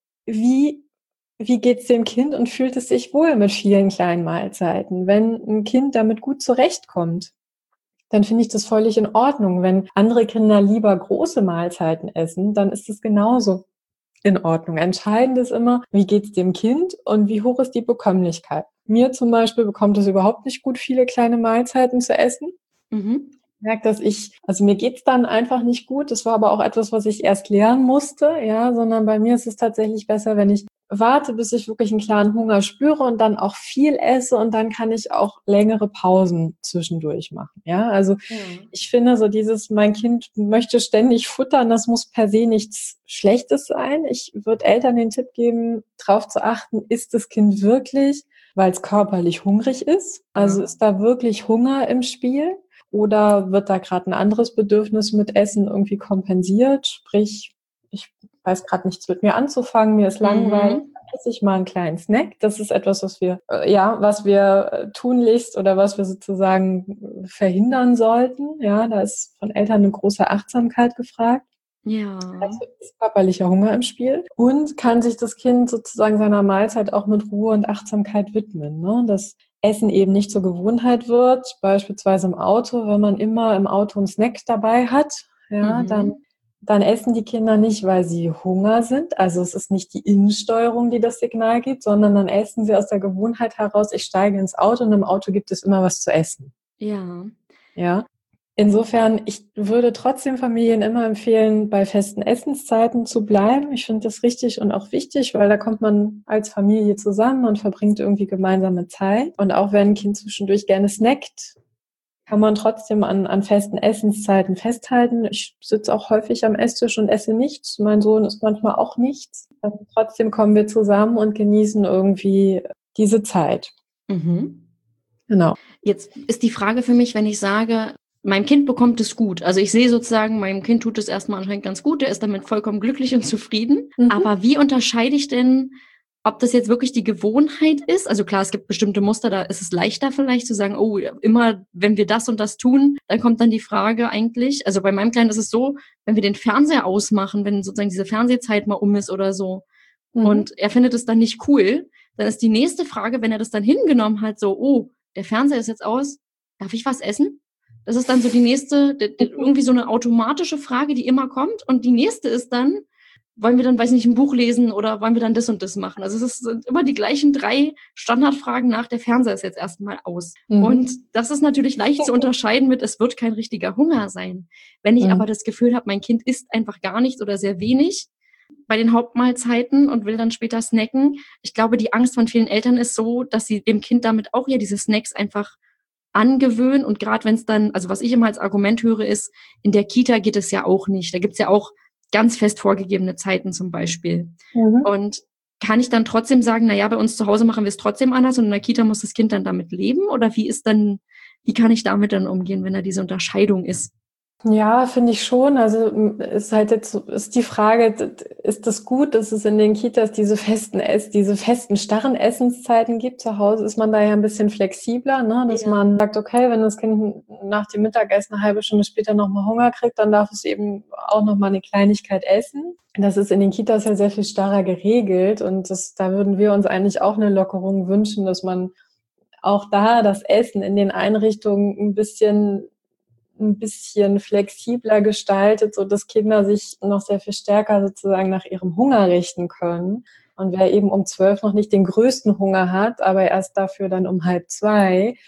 B: wie, wie geht's dem Kind und fühlt es sich wohl mit vielen kleinen Mahlzeiten. Wenn ein Kind damit gut zurechtkommt, dann finde ich das völlig in Ordnung. Wenn andere Kinder lieber große Mahlzeiten essen, dann ist es genauso in Ordnung. Entscheidend ist immer, wie geht's dem Kind und wie hoch ist die Bekömmlichkeit. Mir zum Beispiel bekommt es überhaupt nicht gut, viele kleine Mahlzeiten zu essen.
A: Mhm.
B: Ich merke, dass ich, also mir geht's dann einfach nicht gut. Das war aber auch etwas, was ich erst lernen musste, ja, sondern bei mir ist es tatsächlich besser, wenn ich warte, bis ich wirklich einen klaren Hunger spüre und dann auch viel esse und dann kann ich auch längere Pausen zwischendurch machen, ja. Also
A: Ja.
B: ich finde so dieses, mein Kind möchte ständig futtern, das muss per se nichts Schlechtes sein. Ich würde Eltern den Tipp geben, darauf zu achten, isst das Kind wirklich, weil es körperlich hungrig ist? Also
A: Ja.
B: ist da wirklich Hunger im Spiel? Oder wird da gerade ein anderes Bedürfnis mit Essen irgendwie kompensiert? Sprich, ich weiß gerade nichts mit mir anzufangen, mir ist langweilig,
A: Mhm.
B: dann esse ich mal einen kleinen Snack. Das ist etwas, was wir, äh, ja, was wir äh, tunlichst oder was wir sozusagen verhindern sollten. Ja, da ist von Eltern eine große Achtsamkeit gefragt.
A: Ja.
B: Also ist körperlicher Hunger im Spiel und kann sich das Kind sozusagen seiner Mahlzeit auch mit Ruhe und Achtsamkeit widmen, ne? Dass Essen eben nicht zur Gewohnheit wird, beispielsweise im Auto, wenn man immer im Auto einen Snack dabei hat, ja, dann
A: Mhm.
B: dann essen die Kinder nicht, weil sie Hunger sind. Also es ist nicht die Innensteuerung, die das Signal gibt, sondern dann essen sie aus der Gewohnheit heraus, ich steige ins Auto und im Auto gibt es immer was zu essen.
A: Ja.
B: Ja. Insofern, ich würde trotzdem Familien immer empfehlen, bei festen Essenszeiten zu bleiben. Ich finde das richtig und auch wichtig, weil da kommt man als Familie zusammen und verbringt irgendwie gemeinsame Zeit. Und auch wenn ein Kind zwischendurch gerne snackt, kann man trotzdem an, an festen Essenszeiten festhalten. Ich sitze auch häufig am Esstisch und esse nichts. Mein Sohn isst manchmal auch nichts. Und trotzdem kommen wir zusammen und genießen irgendwie diese Zeit.
A: Mhm.
B: Genau.
A: Jetzt ist die Frage für mich, wenn ich sage, mein Kind bekommt es gut. Also ich sehe sozusagen, meinem Kind tut es erstmal anscheinend ganz gut, der ist damit vollkommen glücklich und zufrieden.
B: Mhm.
A: Aber wie unterscheide ich denn, ob das jetzt wirklich die Gewohnheit ist? Also klar, es gibt bestimmte Muster, da ist es leichter vielleicht zu sagen, oh, immer wenn wir das und das tun, dann kommt dann die Frage eigentlich, also bei meinem Kleinen ist es so, wenn wir den Fernseher ausmachen, wenn sozusagen diese Fernsehzeit mal um ist oder so,
B: Mhm.
A: und er findet es dann nicht cool, dann ist die nächste Frage, wenn er das dann hingenommen hat, so, oh, der Fernseher ist jetzt aus, darf ich was essen? Das ist dann so die nächste, d- d- irgendwie so eine automatische Frage, die immer kommt. Und die nächste ist dann, wollen wir dann, weiß ich nicht, ein Buch lesen oder wollen wir dann das und das machen? Also es ist, sind immer die gleichen drei Standardfragen nach, der Fernseher ist jetzt erstmal aus.
B: Mhm.
A: Und das ist natürlich leicht zu unterscheiden mit, es wird kein richtiger Hunger sein. Wenn ich
B: Mhm.
A: aber das Gefühl habe, mein Kind isst einfach gar nichts oder sehr wenig bei den Hauptmahlzeiten und will dann später snacken. Ich glaube, die Angst von vielen Eltern ist so, dass sie dem Kind damit auch ja diese Snacks einfach angewöhnen. Und gerade wenn es dann, also was ich immer als Argument höre, ist, in der Kita geht es ja auch nicht. Da gibt's ja auch ganz fest vorgegebene Zeiten zum Beispiel.
B: Mhm.
A: Und kann ich dann trotzdem sagen, na ja, bei uns zu Hause machen wir es trotzdem anders und in der Kita muss das Kind dann damit leben? Oder wie ist dann, wie kann ich damit dann umgehen, wenn da diese Unterscheidung ist?
B: Ja, finde ich schon. Also m, ist halt jetzt so- ist die Frage, d- ist das gut, dass es in den Kitas diese festen Ess, diese festen starren Essenszeiten gibt? Zu Hause ist man da ja ein bisschen flexibler, ne? Dass
A: Ja.
B: man sagt, okay, wenn das Kind nach dem Mittagessen eine halbe Stunde später nochmal Hunger kriegt, dann darf es eben auch nochmal eine Kleinigkeit essen. Das ist in den Kitas ja sehr viel starrer geregelt und das, da würden wir uns eigentlich auch eine Lockerung wünschen, dass man auch da das Essen in den Einrichtungen ein bisschen ein bisschen flexibler gestaltet, so dass Kinder sich noch sehr viel stärker sozusagen nach ihrem Hunger richten können. Und wer eben um zwölf noch nicht den größten Hunger hat, aber erst dafür dann um halb zwei,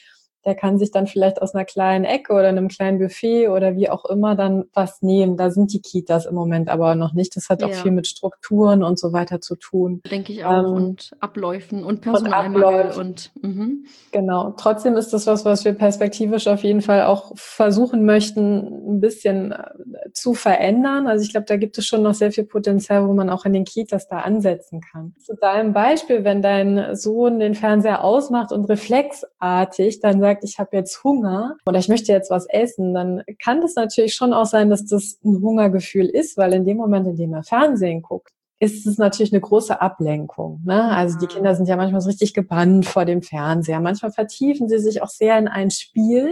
B: der kann sich dann vielleicht aus einer kleinen Ecke oder einem kleinen Buffet oder wie auch immer dann was nehmen. Da sind die Kitas im Moment aber noch nicht. Das hat auch
A: Ja.
B: viel mit Strukturen und so weiter zu tun.
A: Denke ich auch.
B: Ähm,
A: und Abläufen und
B: und
A: Personalmangel
B: Abläufe.
A: und, mhm.
B: Genau. Trotzdem ist das was, was wir perspektivisch auf jeden Fall auch versuchen möchten, ein bisschen äh, zu verändern. Also ich glaube, da gibt es schon noch sehr viel Potenzial, wo man auch in den Kitas da ansetzen kann. Zu deinem Beispiel, wenn dein Sohn den Fernseher ausmacht und reflexartig dann sagt, ich habe jetzt Hunger oder ich möchte jetzt was essen, dann kann das natürlich schon auch sein, dass das ein Hungergefühl ist, weil in dem Moment, in dem er Fernsehen guckt, ist es natürlich eine große Ablenkung. Ne? Also die Kinder sind ja manchmal so richtig gebannt vor dem Fernseher. Manchmal vertiefen sie sich auch sehr in ein Spiel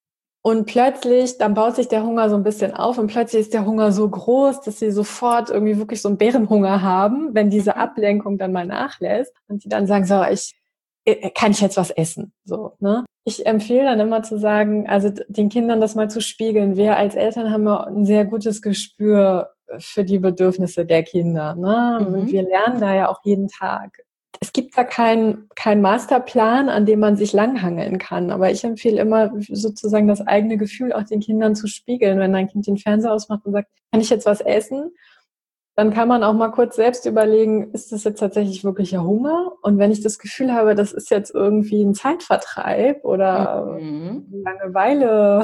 B: und plötzlich, dann baut sich der Hunger so ein bisschen auf und plötzlich ist der Hunger so groß, dass sie sofort irgendwie wirklich so einen Bärenhunger haben, wenn diese Ablenkung dann mal nachlässt und die dann sagen, so, ich kann ich jetzt was essen? So, ne? Ich empfehle dann immer zu sagen, also den Kindern das mal zu spiegeln. Wir als Eltern haben ja ein sehr gutes Gespür für die Bedürfnisse der Kinder. Ne?
A: Mhm.
B: Und wir lernen da ja auch jeden Tag. Es gibt da keinen kein Masterplan, an dem man sich langhangeln kann. Aber ich empfehle immer sozusagen das eigene Gefühl auch den Kindern zu spiegeln. Wenn ein Kind den Fernseher ausmacht und sagt, kann ich jetzt was essen? Dann kann man auch mal kurz selbst überlegen, ist das jetzt tatsächlich wirklicher Hunger? Und wenn ich das Gefühl habe, das ist jetzt irgendwie ein Zeitvertreib oder
A: Mhm.
B: Langeweile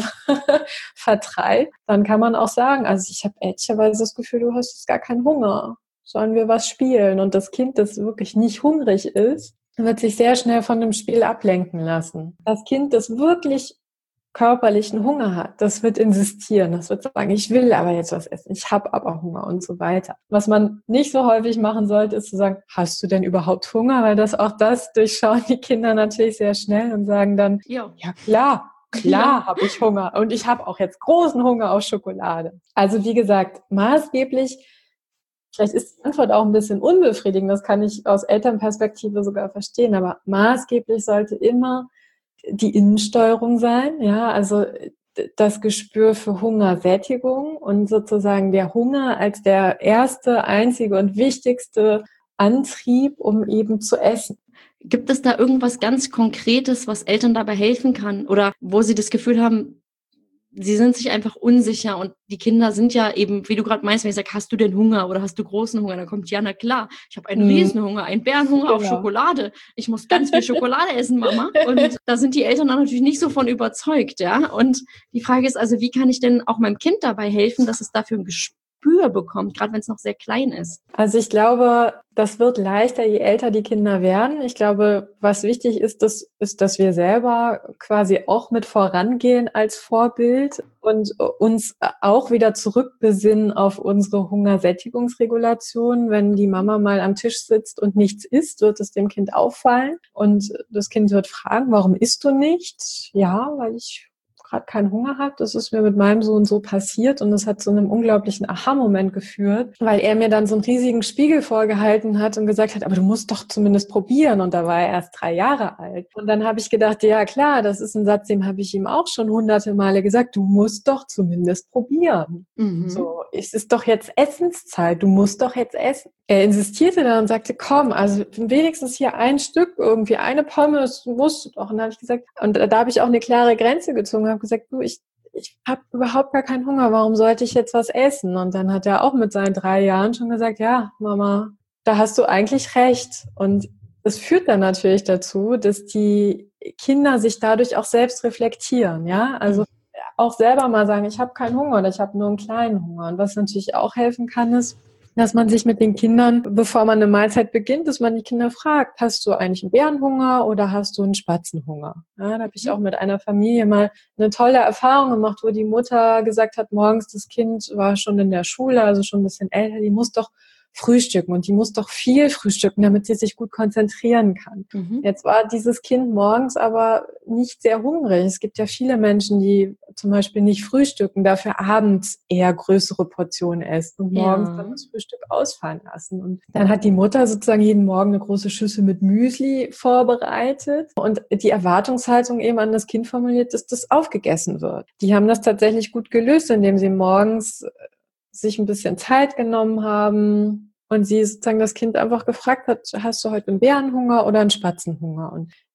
B: Vertreib, dann kann man auch sagen, also ich habe ehrlicherweise das Gefühl, du hast jetzt gar keinen Hunger. Sollen wir was spielen? Und das Kind, das wirklich nicht hungrig ist, wird sich sehr schnell von dem Spiel ablenken lassen. Das Kind, das wirklich körperlichen Hunger hat, das wird insistieren, das wird sagen, ich will aber jetzt was essen, ich habe aber Hunger und so weiter. Was man nicht so häufig machen sollte, ist zu sagen, hast du denn überhaupt Hunger? Weil das auch das durchschauen die Kinder natürlich sehr schnell und sagen dann,
A: Ja,
B: ja klar, klar ja. habe ich Hunger und ich habe auch jetzt großen Hunger auf Schokolade. Also wie gesagt, maßgeblich, vielleicht ist die Antwort auch ein bisschen unbefriedigend, das kann ich aus Elternperspektive sogar verstehen, aber maßgeblich sollte immer die Innensteuerung sein, ja, also das Gespür für Hungersättigung und sozusagen der Hunger als der erste, einzige und wichtigste Antrieb, um eben zu essen.
A: Gibt es da irgendwas ganz Konkretes, was Eltern dabei helfen kann oder wo sie das Gefühl haben, sie sind sich einfach unsicher und die Kinder sind ja eben, wie du gerade meinst, wenn ich sage, hast du denn Hunger oder hast du großen Hunger, dann kommt, ja, na klar, ich habe einen
B: Mhm.
A: Riesenhunger, einen Bärenhunger
B: Genau.
A: auf Schokolade. Ich muss ganz viel Schokolade essen, Mama. Und da sind die Eltern dann natürlich nicht so von überzeugt, ja. Und die Frage ist also, wie kann ich denn auch meinem Kind dabei helfen, dass es dafür ein Gespür bekommt, gerade wenn es noch sehr klein ist?
B: Also ich glaube, das wird leichter, je älter die Kinder werden. Ich glaube, was wichtig ist, das ist, dass wir selber quasi auch mit vorangehen als Vorbild und uns auch wieder zurückbesinnen auf unsere Hungersättigungsregulation. Wenn die Mama mal am Tisch sitzt und nichts isst, wird es dem Kind auffallen und das Kind wird fragen, warum isst du nicht? Ja, weil ich gerade keinen Hunger habe. Das ist mir mit meinem Sohn so passiert und das hat zu einem unglaublichen Aha-Moment geführt, weil er mir dann so einen riesigen Spiegel vorgehalten hat und gesagt hat, aber du musst doch zumindest probieren. Und da war er erst drei Jahre alt. Und dann habe ich gedacht, ja klar, das ist ein Satz, den habe ich ihm auch schon hunderte Male gesagt, du musst doch zumindest probieren. Mhm. So, es ist doch jetzt Essenszeit, du musst doch jetzt essen. Er insistierte dann und sagte, komm, also wenigstens hier ein Stück, irgendwie eine Pommes, musst du doch. Und da habe ich gesagt, und da habe ich auch eine klare Grenze gezogen, habe gesagt, du, ich, ich habe überhaupt gar keinen Hunger, warum sollte ich jetzt was essen? Und dann hat er auch mit seinen drei Jahren schon gesagt, ja, Mama, da hast du eigentlich recht. Und es führt dann natürlich dazu, dass die Kinder sich dadurch auch selbst reflektieren, ja, also auch selber mal sagen, ich habe keinen Hunger oder ich habe nur einen kleinen Hunger. Und was natürlich auch helfen kann, ist, dass man sich mit den Kindern, bevor man eine Mahlzeit beginnt, dass man die Kinder fragt, hast du eigentlich einen Bärenhunger oder hast du einen Spatzenhunger? Ja, da habe ich auch mit einer Familie mal eine tolle Erfahrung gemacht, wo die Mutter gesagt hat, morgens das Kind war schon in der Schule, also schon ein bisschen älter, die muss doch frühstücken und die muss doch viel frühstücken, damit sie sich gut konzentrieren kann. Mhm. Jetzt war dieses Kind morgens aber nicht sehr hungrig. Es gibt ja viele Menschen, die zum Beispiel nicht frühstücken, dafür abends eher größere Portionen essen und morgens ja. dann das Frühstück ausfallen lassen. Und dann hat die Mutter sozusagen jeden Morgen eine große Schüssel mit Müsli vorbereitet und die Erwartungshaltung eben an das Kind formuliert, dass das aufgegessen wird. Die haben das tatsächlich gut gelöst, indem sie morgens sich ein bisschen Zeit genommen haben und sie sozusagen das Kind einfach gefragt hat, hast du heute einen Bärenhunger oder einen Spatzenhunger? Und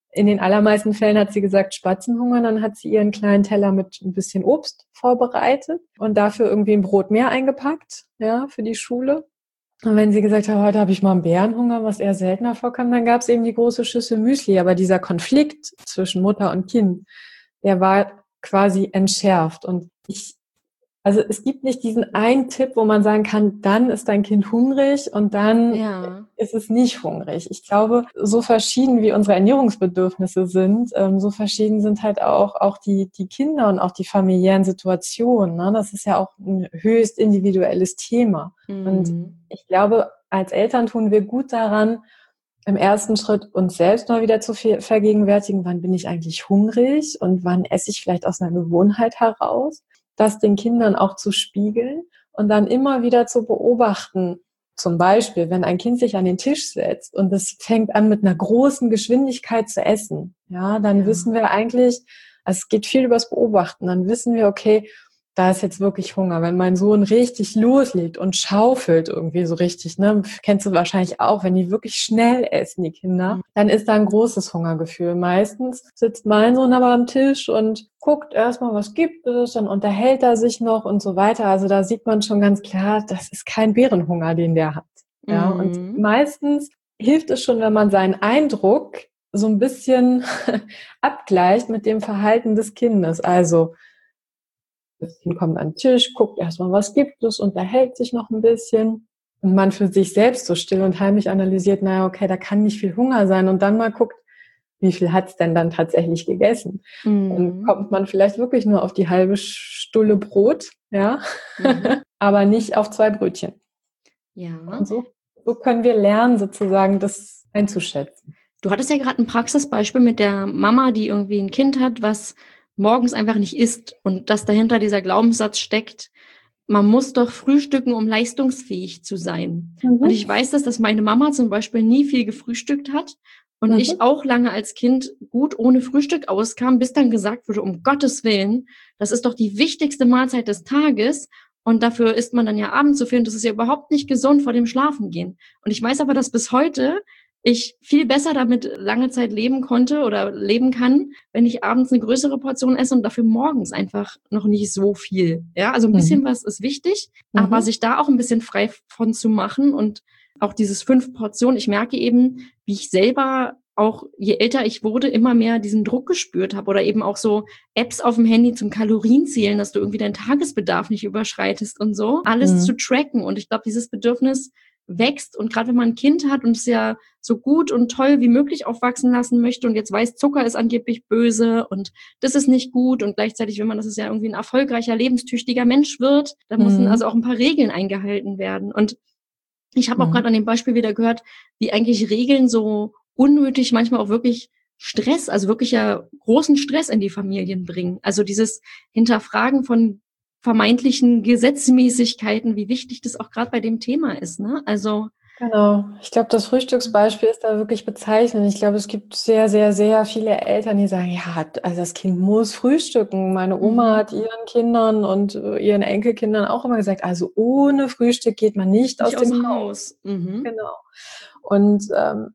B: in den allermeisten Fällen hat sie gesagt Spatzenhunger, dann hat sie ihren kleinen Teller mit ein bisschen Obst vorbereitet und dafür irgendwie ein Brot mehr eingepackt, ja, für die Schule. Und wenn sie gesagt hat, heute habe ich mal einen Bärenhunger, was eher seltener vorkam, dann gab es eben die große Schüssel Müsli. Aber dieser Konflikt zwischen Mutter und Kind, der war quasi entschärft. Und ich, also es gibt nicht diesen einen Tipp, wo man sagen kann, dann ist dein Kind hungrig und dann
A: Ja.
B: ist es nicht hungrig. Ich glaube, so verschieden wie unsere Ernährungsbedürfnisse sind, ähm, so verschieden sind halt auch, auch die, die Kinder und auch die familiären Situationen. Ne? Das ist ja auch ein höchst individuelles Thema.
A: Mhm.
B: Und ich glaube, als Eltern tun wir gut daran, im ersten Schritt uns selbst mal wieder zu vergegenwärtigen, wann bin ich eigentlich hungrig und wann esse ich vielleicht aus einer Gewohnheit heraus, das den Kindern auch zu spiegeln und dann immer wieder zu beobachten. Zum Beispiel, wenn ein Kind sich an den Tisch setzt und es fängt an, mit einer großen Geschwindigkeit zu essen, ja, dann
A: Ja.
B: wissen wir eigentlich, also es geht viel übers Beobachten, dann wissen wir, okay, da ist jetzt wirklich Hunger. Wenn mein Sohn richtig loslegt und schaufelt irgendwie so richtig, ne, kennst du wahrscheinlich auch, wenn die wirklich schnell essen, die Kinder,
A: Mhm.
B: dann ist da ein großes Hungergefühl. Meistens sitzt mein Sohn aber am Tisch und guckt erstmal, was gibt es, dann unterhält er sich noch und so weiter. Also da sieht man schon ganz klar, das ist kein Bärenhunger, den der hat. Ja,
A: Mhm.
B: und meistens hilft es schon, wenn man seinen Eindruck so ein bisschen abgleicht mit dem Verhalten des Kindes. Also das Kind kommt an den Tisch, guckt erstmal, was gibt es, unterhält sich noch ein bisschen und man für sich selbst so still und heimlich analysiert, naja, okay, da kann nicht viel Hunger sein und dann mal guckt, wie viel hat's denn dann tatsächlich gegessen?
A: Mhm.
B: Dann kommt man vielleicht wirklich nur auf die halbe Stulle Brot, ja,
A: Mhm.
B: aber nicht auf zwei Brötchen.
A: Ja.
B: Und so, so können wir lernen, sozusagen das einzuschätzen.
A: Du hattest ja gerade ein Praxisbeispiel mit der Mama, die irgendwie ein Kind hat, was morgens einfach nicht isst und dass dahinter dieser Glaubenssatz steckt, man muss doch frühstücken, um leistungsfähig zu sein.
B: Mhm.
A: Und ich weiß das, dass meine Mama zum Beispiel nie viel gefrühstückt hat und
B: Mhm.
A: ich auch lange als Kind gut ohne Frühstück auskam, bis dann gesagt wurde, um Gottes Willen, das ist doch die wichtigste Mahlzeit des Tages und dafür isst man dann ja abends so viel und das ist ja überhaupt nicht gesund vor dem Schlafengehen. Und ich weiß aber, dass bis heute ich viel besser damit lange Zeit leben konnte oder leben kann, wenn ich abends eine größere Portion esse und dafür morgens einfach noch nicht so viel. Ja, also ein bisschen
B: Mhm.
A: was ist wichtig,
B: Mhm.
A: aber sich da auch ein bisschen frei von zu machen und auch dieses fünf Portionen. Ich merke eben, wie ich selber auch, je älter ich wurde, immer mehr diesen Druck gespürt habe oder eben auch so Apps auf dem Handy zum Kalorienzählen, dass du irgendwie deinen Tagesbedarf nicht überschreitest und so, alles
B: Mhm.
A: zu tracken. Und ich glaube, dieses Bedürfnis wächst und gerade wenn man ein Kind hat und es ja so gut und toll wie möglich aufwachsen lassen möchte und jetzt weiß, Zucker ist angeblich böse und das ist nicht gut und gleichzeitig will man, dass es ja irgendwie ein erfolgreicher, lebenstüchtiger Mensch wird, da müssen
B: Mhm.
A: also auch ein paar Regeln eingehalten werden. Und ich habe auch
B: Mhm.
A: gerade an dem Beispiel wieder gehört, wie eigentlich Regeln so unnötig manchmal auch wirklich Stress, also wirklich ja großen Stress in die Familien bringen. Also dieses Hinterfragen von vermeintlichen Gesetzmäßigkeiten, wie wichtig das auch gerade bei dem Thema ist, ne? Also
B: Genau. Ich glaube, das Frühstücksbeispiel ist da wirklich bezeichnend. Ich glaube, es gibt sehr, sehr, sehr viele Eltern, die sagen, ja, also das Kind muss frühstücken. Meine Oma
A: Mhm.
B: hat ihren Kindern und äh, ihren Enkelkindern auch immer gesagt, also ohne Frühstück geht man nicht,
A: nicht
B: aus
A: aus
B: dem
A: dem
B: Haus.
A: Haus. Mhm.
B: Genau. Und ähm,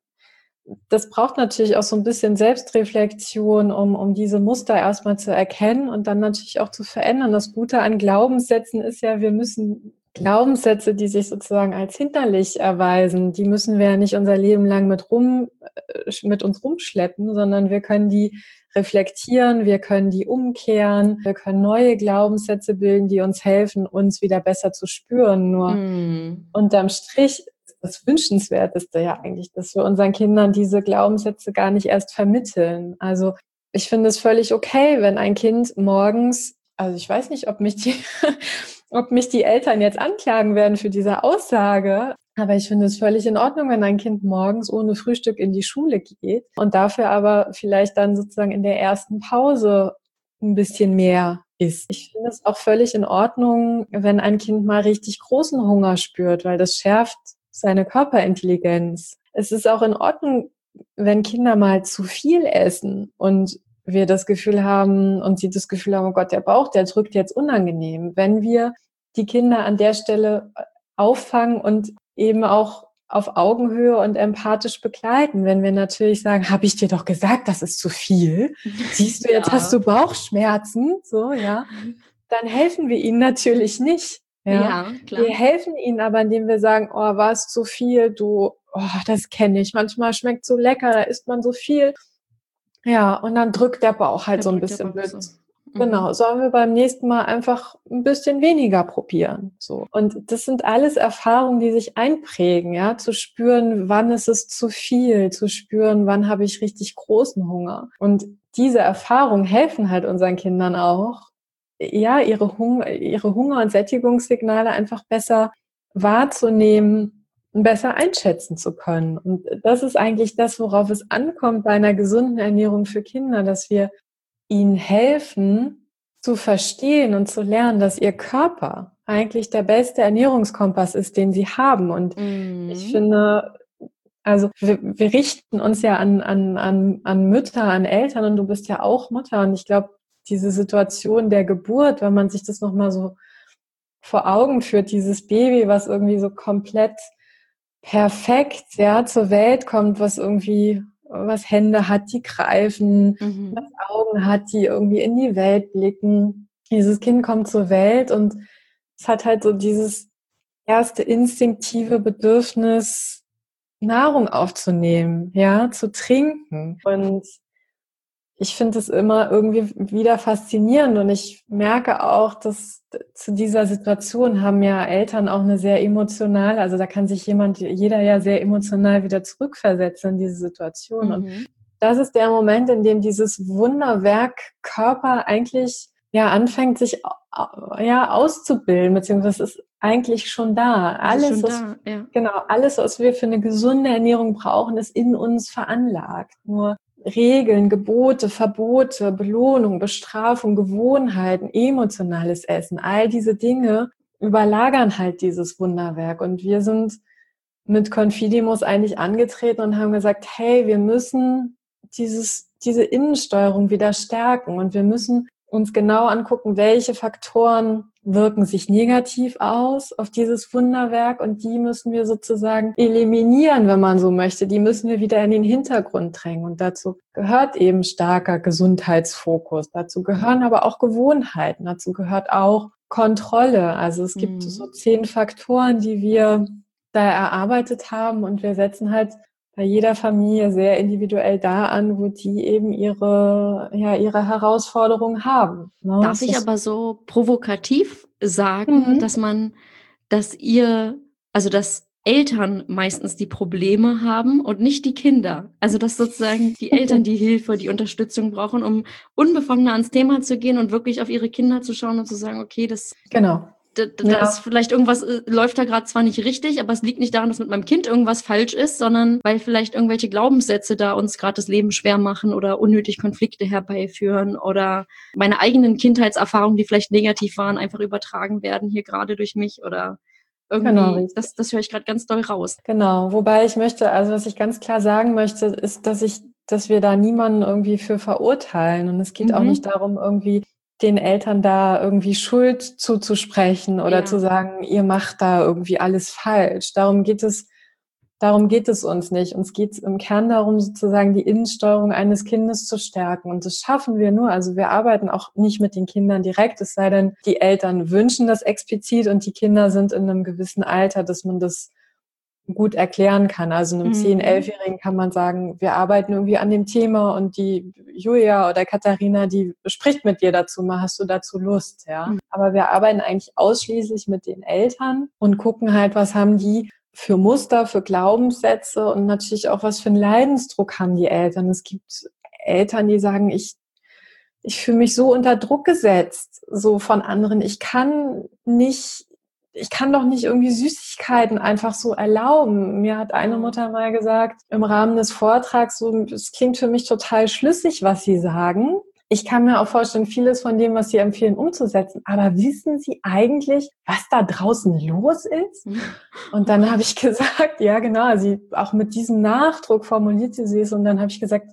B: das braucht natürlich auch so ein bisschen Selbstreflexion, um, um diese Muster erstmal zu erkennen und dann natürlich auch zu verändern. Das Gute an Glaubenssätzen ist ja, wir müssen Glaubenssätze, die sich sozusagen als hinderlich erweisen, die müssen wir ja nicht unser Leben lang mit rum, äh, mit uns rumschleppen, sondern wir können die reflektieren, wir können die umkehren, wir können neue Glaubenssätze bilden, die uns helfen, uns wieder besser zu spüren. Nur
A: Mhm.
B: unterm Strich ist das Wünschenswerteste ja eigentlich, dass wir unseren Kindern diese Glaubenssätze gar nicht erst vermitteln. Also ich finde es völlig okay, wenn ein Kind morgens, also ich weiß nicht, ob mich die, ob mich die Eltern jetzt anklagen werden für diese Aussage, aber ich finde es völlig in Ordnung, wenn ein Kind morgens ohne Frühstück in die Schule geht und dafür aber vielleicht dann sozusagen in der ersten Pause ein bisschen mehr isst. Ich finde es auch völlig in Ordnung, wenn ein Kind mal richtig großen Hunger spürt, weil das schärft seine Körperintelligenz. Es ist auch in Ordnung, wenn Kinder mal zu viel essen und wir das Gefühl haben und sie das Gefühl haben, oh Gott, der Bauch, der drückt jetzt unangenehm. Wenn wir die Kinder an der Stelle auffangen und eben auch auf Augenhöhe und empathisch begleiten. Wenn wir natürlich sagen, habe ich dir doch gesagt, das ist zu viel. Siehst du, jetzt ja. hast du Bauchschmerzen, so, ja. Dann helfen wir ihnen natürlich nicht. Ja, ja, klar. Wir helfen ihnen aber, indem wir sagen, oh, war es zu viel, du, oh, das kenne ich. Manchmal schmeckt so lecker, da isst man so viel. Ja, und dann drückt der Bauch halt da so ein bisschen mit. So. Genau, sollen wir beim nächsten Mal einfach ein bisschen weniger probieren. So. Und das sind alles Erfahrungen, die sich einprägen, ja, zu spüren, wann ist es zu viel, zu spüren, wann habe ich richtig großen Hunger. Und diese Erfahrungen helfen halt unseren Kindern auch, ja, ihre Hunger, ihre Hunger- und Sättigungssignale einfach besser wahrzunehmen und besser einschätzen zu können. Und das ist eigentlich das, worauf es ankommt bei einer gesunden Ernährung für Kinder, dass wir ihnen helfen, zu verstehen und zu lernen, dass ihr Körper eigentlich der beste Ernährungskompass ist, den sie haben. Und mhm. ich finde, also wir, wir richten uns ja an, an, an, an Mütter, an Eltern, und du bist ja auch Mutter. Und ich glaube, diese Situation der Geburt, wenn man sich das nochmal so vor Augen führt, dieses Baby, was irgendwie so komplett perfekt, ja, zur Welt kommt, was irgendwie, was Hände hat, die greifen, mhm. was Augen hat, die irgendwie in die Welt blicken. Dieses Kind kommt zur Welt und es hat halt so dieses erste instinktive Bedürfnis, Nahrung aufzunehmen, ja, zu trinken. Und ich finde es immer irgendwie wieder faszinierend, und ich merke auch, dass zu dieser Situation haben ja Eltern auch eine sehr emotionale, also da kann sich jemand, jeder ja sehr emotional wieder zurückversetzen in diese Situation. Mhm. Und das ist der Moment, in dem dieses Wunderwerk Körper eigentlich ja anfängt, sich ja auszubilden, beziehungsweise es ist eigentlich schon da. Alles, schon was, da, ja. Genau, alles, was wir für eine gesunde Ernährung brauchen, ist in uns veranlagt. Nur Regeln, Gebote, Verbote, Belohnung, Bestrafung, Gewohnheiten, emotionales Essen, all diese Dinge überlagern halt dieses Wunderwerk. Und wir sind mit Confidimus eigentlich angetreten und haben gesagt, hey, wir müssen dieses, diese Innensteuerung wieder stärken, und wir müssen uns genau angucken, welche Faktoren wirken sich negativ aus auf dieses Wunderwerk, und die müssen wir sozusagen eliminieren, wenn man so möchte. Die müssen wir wieder in den Hintergrund drängen, und dazu gehört eben starker Gesundheitsfokus. Dazu gehören aber auch Gewohnheiten. Dazu gehört auch Kontrolle. Also es gibt mhm. so zehn Faktoren, die wir da erarbeitet haben, und wir setzen halt bei jeder Familie sehr individuell da an, wo die eben ihre, ja, ihre Herausforderungen haben. Ne?
A: Darf ich aber so provokativ sagen, mhm. dass man, dass ihr, also dass Eltern meistens die Probleme haben und nicht die Kinder. Also dass sozusagen die Eltern die Hilfe, die Unterstützung brauchen, um unbefangener ans Thema zu gehen und wirklich auf ihre Kinder zu schauen und zu sagen, okay, das...
B: Genau.
A: Da, da ja. ist vielleicht irgendwas, äh, läuft da gerade zwar nicht richtig, aber es liegt nicht daran, dass mit meinem Kind irgendwas falsch ist, sondern weil vielleicht irgendwelche Glaubenssätze da uns gerade das Leben schwer machen oder unnötig Konflikte herbeiführen oder meine eigenen Kindheitserfahrungen, die vielleicht negativ waren, einfach übertragen werden hier gerade durch mich oder irgendwie, genau, das, das höre ich gerade ganz doll raus.
B: Genau, wobei ich möchte, also was ich ganz klar sagen möchte, ist, dass ich, dass wir da niemanden irgendwie für verurteilen, und es geht mhm. auch nicht darum, irgendwie den Eltern da irgendwie Schuld zuzusprechen oder ja. zu sagen, ihr macht da irgendwie alles falsch. Darum geht es, darum geht es uns nicht. Uns geht es im Kern darum, sozusagen die Innensteuerung eines Kindes zu stärken. Und das schaffen wir nur. Also wir arbeiten auch nicht mit den Kindern direkt, es sei denn, die Eltern wünschen das explizit und die Kinder sind in einem gewissen Alter, dass man das gut erklären kann. Also einem mhm. zehn-, elfjährigen kann man sagen, wir arbeiten irgendwie an dem Thema, und die Julia oder Katharina, die spricht mit dir dazu, mal hast du dazu Lust, ja. Mhm. Aber wir arbeiten eigentlich ausschließlich mit den Eltern und gucken halt, was haben die für Muster, für Glaubenssätze, und natürlich auch, was für einen Leidensdruck haben die Eltern. Es gibt Eltern, die sagen, ich ich fühle mich so unter Druck gesetzt, so von anderen, ich kann nicht Ich kann doch nicht irgendwie Süßigkeiten einfach so erlauben. Mir hat eine Mutter mal gesagt, im Rahmen des Vortrags, so, es klingt für mich total schlüssig, was Sie sagen. Ich kann mir auch vorstellen, vieles von dem, was Sie empfehlen, umzusetzen. Aber wissen Sie eigentlich, was da draußen los ist? Und dann habe ich gesagt, ja genau, sie auch mit diesem Nachdruck formulierte sie es. Und dann habe ich gesagt,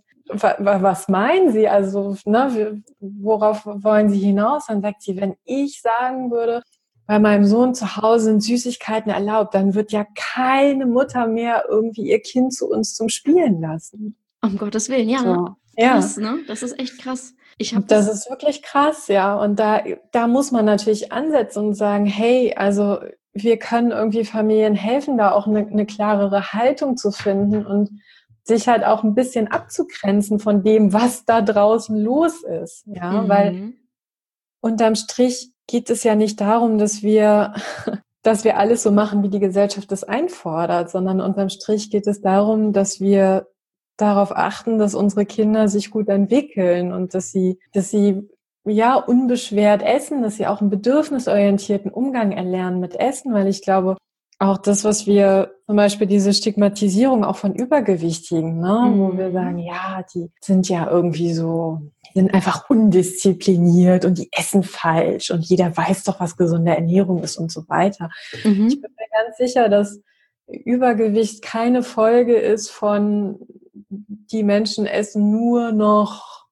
B: was meinen Sie? Also, ne, worauf wollen Sie hinaus? Dann sagt sie, wenn ich sagen würde, bei meinem Sohn zu Hause sind Süßigkeiten erlaubt, dann wird ja keine Mutter mehr irgendwie ihr Kind zu uns zum Spielen lassen.
A: Um Gottes Willen, ja.
B: So.
A: Krass,
B: Ja.
A: ne? Das ist echt krass. Ich hab
B: das,
A: das
B: das ist wirklich krass, ja. Und da, da muss man natürlich ansetzen und sagen, hey, also wir können irgendwie Familien helfen, da auch eine, eine klarere Haltung zu finden und sich halt auch ein bisschen abzugrenzen von dem, was da draußen los ist. Ja, mhm. Weil unterm Strich geht es ja nicht darum, dass wir, dass wir alles so machen, wie die Gesellschaft es einfordert, sondern unterm Strich geht es darum, dass wir darauf achten, dass unsere Kinder sich gut entwickeln und dass sie, dass sie ja unbeschwert essen, dass sie auch einen bedürfnisorientierten Umgang erlernen mit Essen, weil ich glaube, auch das, was wir, zum Beispiel diese Stigmatisierung auch von Übergewichtigen, ne, mhm. wo wir sagen, ja, die sind ja irgendwie so, die sind einfach undiszipliniert und die essen falsch und jeder weiß doch, was gesunde Ernährung ist und so weiter. Mhm. Ich bin mir ganz sicher, dass Übergewicht keine Folge ist von, die Menschen essen nur noch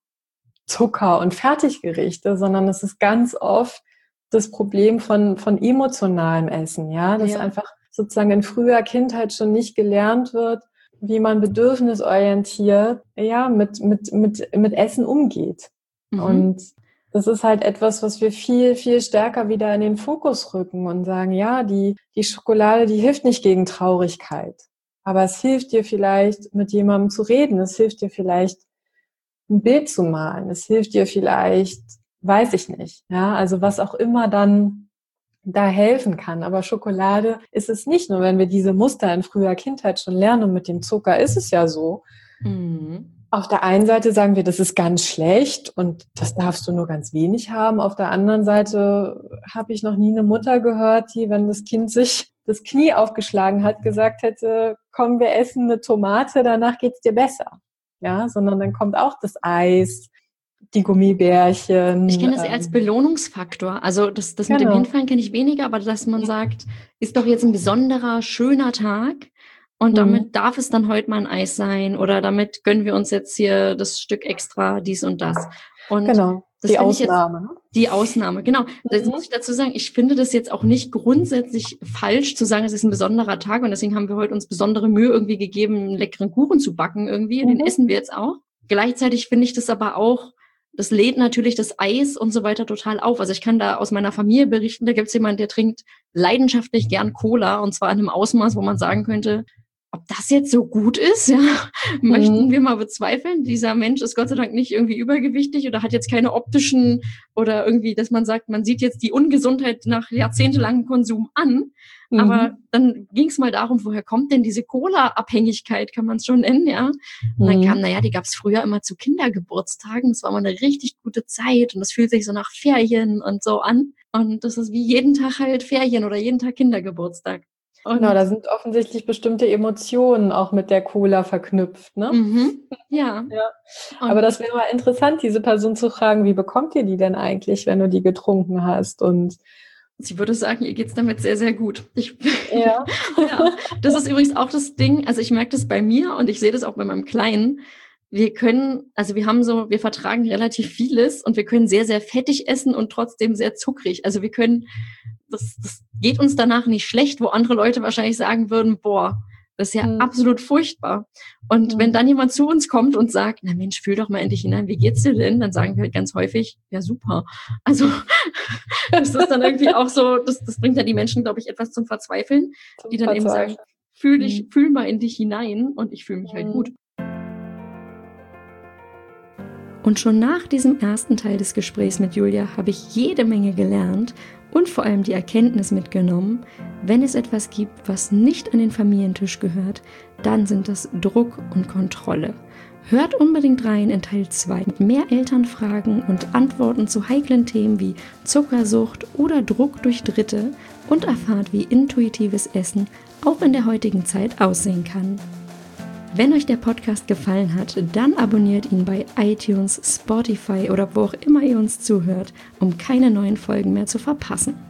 B: Zucker und Fertiggerichte, sondern es ist ganz oft das Problem von, von emotionalem Essen, ja, dass ja. einfach sozusagen in früher Kindheit schon nicht gelernt wird, wie man bedürfnisorientiert, ja, mit, mit, mit, mit Essen umgeht. Mhm. Und das ist halt etwas, was wir viel, viel stärker wieder in den Fokus rücken und sagen, ja, die, die Schokolade, die hilft nicht gegen Traurigkeit. Aber es hilft dir vielleicht, mit jemandem zu reden. Es hilft dir vielleicht, ein Bild zu malen. Es hilft dir vielleicht, weiß ich nicht, ja, also was auch immer dann da helfen kann. Aber Schokolade ist es nicht nur, wenn wir diese Muster in früher Kindheit schon lernen und mit dem Zucker ist es ja so. Mhm. Auf der einen Seite sagen wir, das ist ganz schlecht und das darfst du nur ganz wenig haben. Auf der anderen Seite habe ich noch nie eine Mutter gehört, die, wenn das Kind sich das Knie aufgeschlagen hat, gesagt hätte, komm, wir essen eine Tomate, danach geht's dir besser. Ja, sondern dann kommt auch das Eis, die Gummibärchen.
A: Ich kenne das eher als Belohnungsfaktor. Also das, das genau. mit dem Hinfallen kenne ich weniger, aber dass man sagt, ist doch jetzt ein besonderer, schöner Tag und mhm. damit darf es dann heute mal ein Eis sein oder damit gönnen wir uns jetzt hier das Stück extra, dies und das. Und
B: genau,
A: das
B: die Ausnahme.
A: Jetzt, die Ausnahme, genau. Das mhm. muss ich dazu sagen, ich finde das jetzt auch nicht grundsätzlich falsch zu sagen, es ist ein besonderer Tag und deswegen haben wir heute uns besondere Mühe irgendwie gegeben, einen leckeren Kuchen zu backen irgendwie, mhm. den essen wir jetzt auch. Gleichzeitig finde ich das aber auch, das lädt natürlich das Eis und so weiter total auf. Also ich kann da aus meiner Familie berichten, da gibt es jemanden, der trinkt leidenschaftlich gern Cola und zwar in einem Ausmaß, wo man sagen könnte, ob das jetzt so gut ist, ja, mhm. möchten wir mal bezweifeln. Dieser Mensch ist Gott sei Dank nicht irgendwie übergewichtig oder hat jetzt keine optischen oder irgendwie, dass man sagt, man sieht jetzt die Ungesundheit nach jahrzehntelangem Konsum an. Mhm. Aber dann ging es mal darum, woher kommt denn diese Cola-Abhängigkeit, kann man es schon nennen, ja. Und dann mhm. kam, naja, die gab es früher immer zu Kindergeburtstagen. Das war mal eine richtig gute Zeit und das fühlt sich so nach Ferien und so an. Und das ist wie jeden Tag halt Ferien oder jeden Tag Kindergeburtstag. Und
B: genau, da sind offensichtlich bestimmte Emotionen auch mit der Cola verknüpft, ne?
A: Mhm, ja.
B: ja. Aber das wäre mal interessant, diese Person zu fragen, wie bekommt ihr die denn eigentlich, wenn du die getrunken hast? Und
A: sie würde sagen, ihr geht's damit sehr, sehr gut. Ich,
B: ja.
A: ja. Das ist übrigens auch das Ding, also ich merke das bei mir und ich sehe das auch bei meinem Kleinen. Wir können, also wir haben so, wir vertragen relativ vieles und wir können sehr, sehr fettig essen und trotzdem sehr zuckrig. Also wir können, das, das geht uns danach nicht schlecht, wo andere Leute wahrscheinlich sagen würden, boah, das ist ja mhm. absolut furchtbar. Und mhm. wenn dann jemand zu uns kommt und sagt, na Mensch, fühl doch mal in dich hinein, wie geht's dir denn? Dann sagen wir halt ganz häufig, ja super. Also das ist dann irgendwie auch so, das, das bringt ja die Menschen, glaube ich, etwas zum Verzweifeln, zum die dann Verzweifeln. eben sagen, fühl dich, mhm. fühl mal in dich hinein und ich fühle mich mhm. halt gut. Und schon nach diesem ersten Teil des Gesprächs mit Julia habe ich jede Menge gelernt und vor allem die Erkenntnis mitgenommen, wenn es etwas gibt, was nicht an den Familientisch gehört, dann sind das Druck und Kontrolle. Hört unbedingt rein in Teil zwei mit mehr Elternfragen und Antworten zu heiklen Themen wie Zuckersucht oder Druck durch Dritte und erfahrt, wie intuitives Essen auch in der heutigen Zeit aussehen kann. Wenn euch der Podcast gefallen hat, dann abonniert ihn bei iTunes, Spotify oder wo auch immer ihr uns zuhört, um keine neuen Folgen mehr zu verpassen.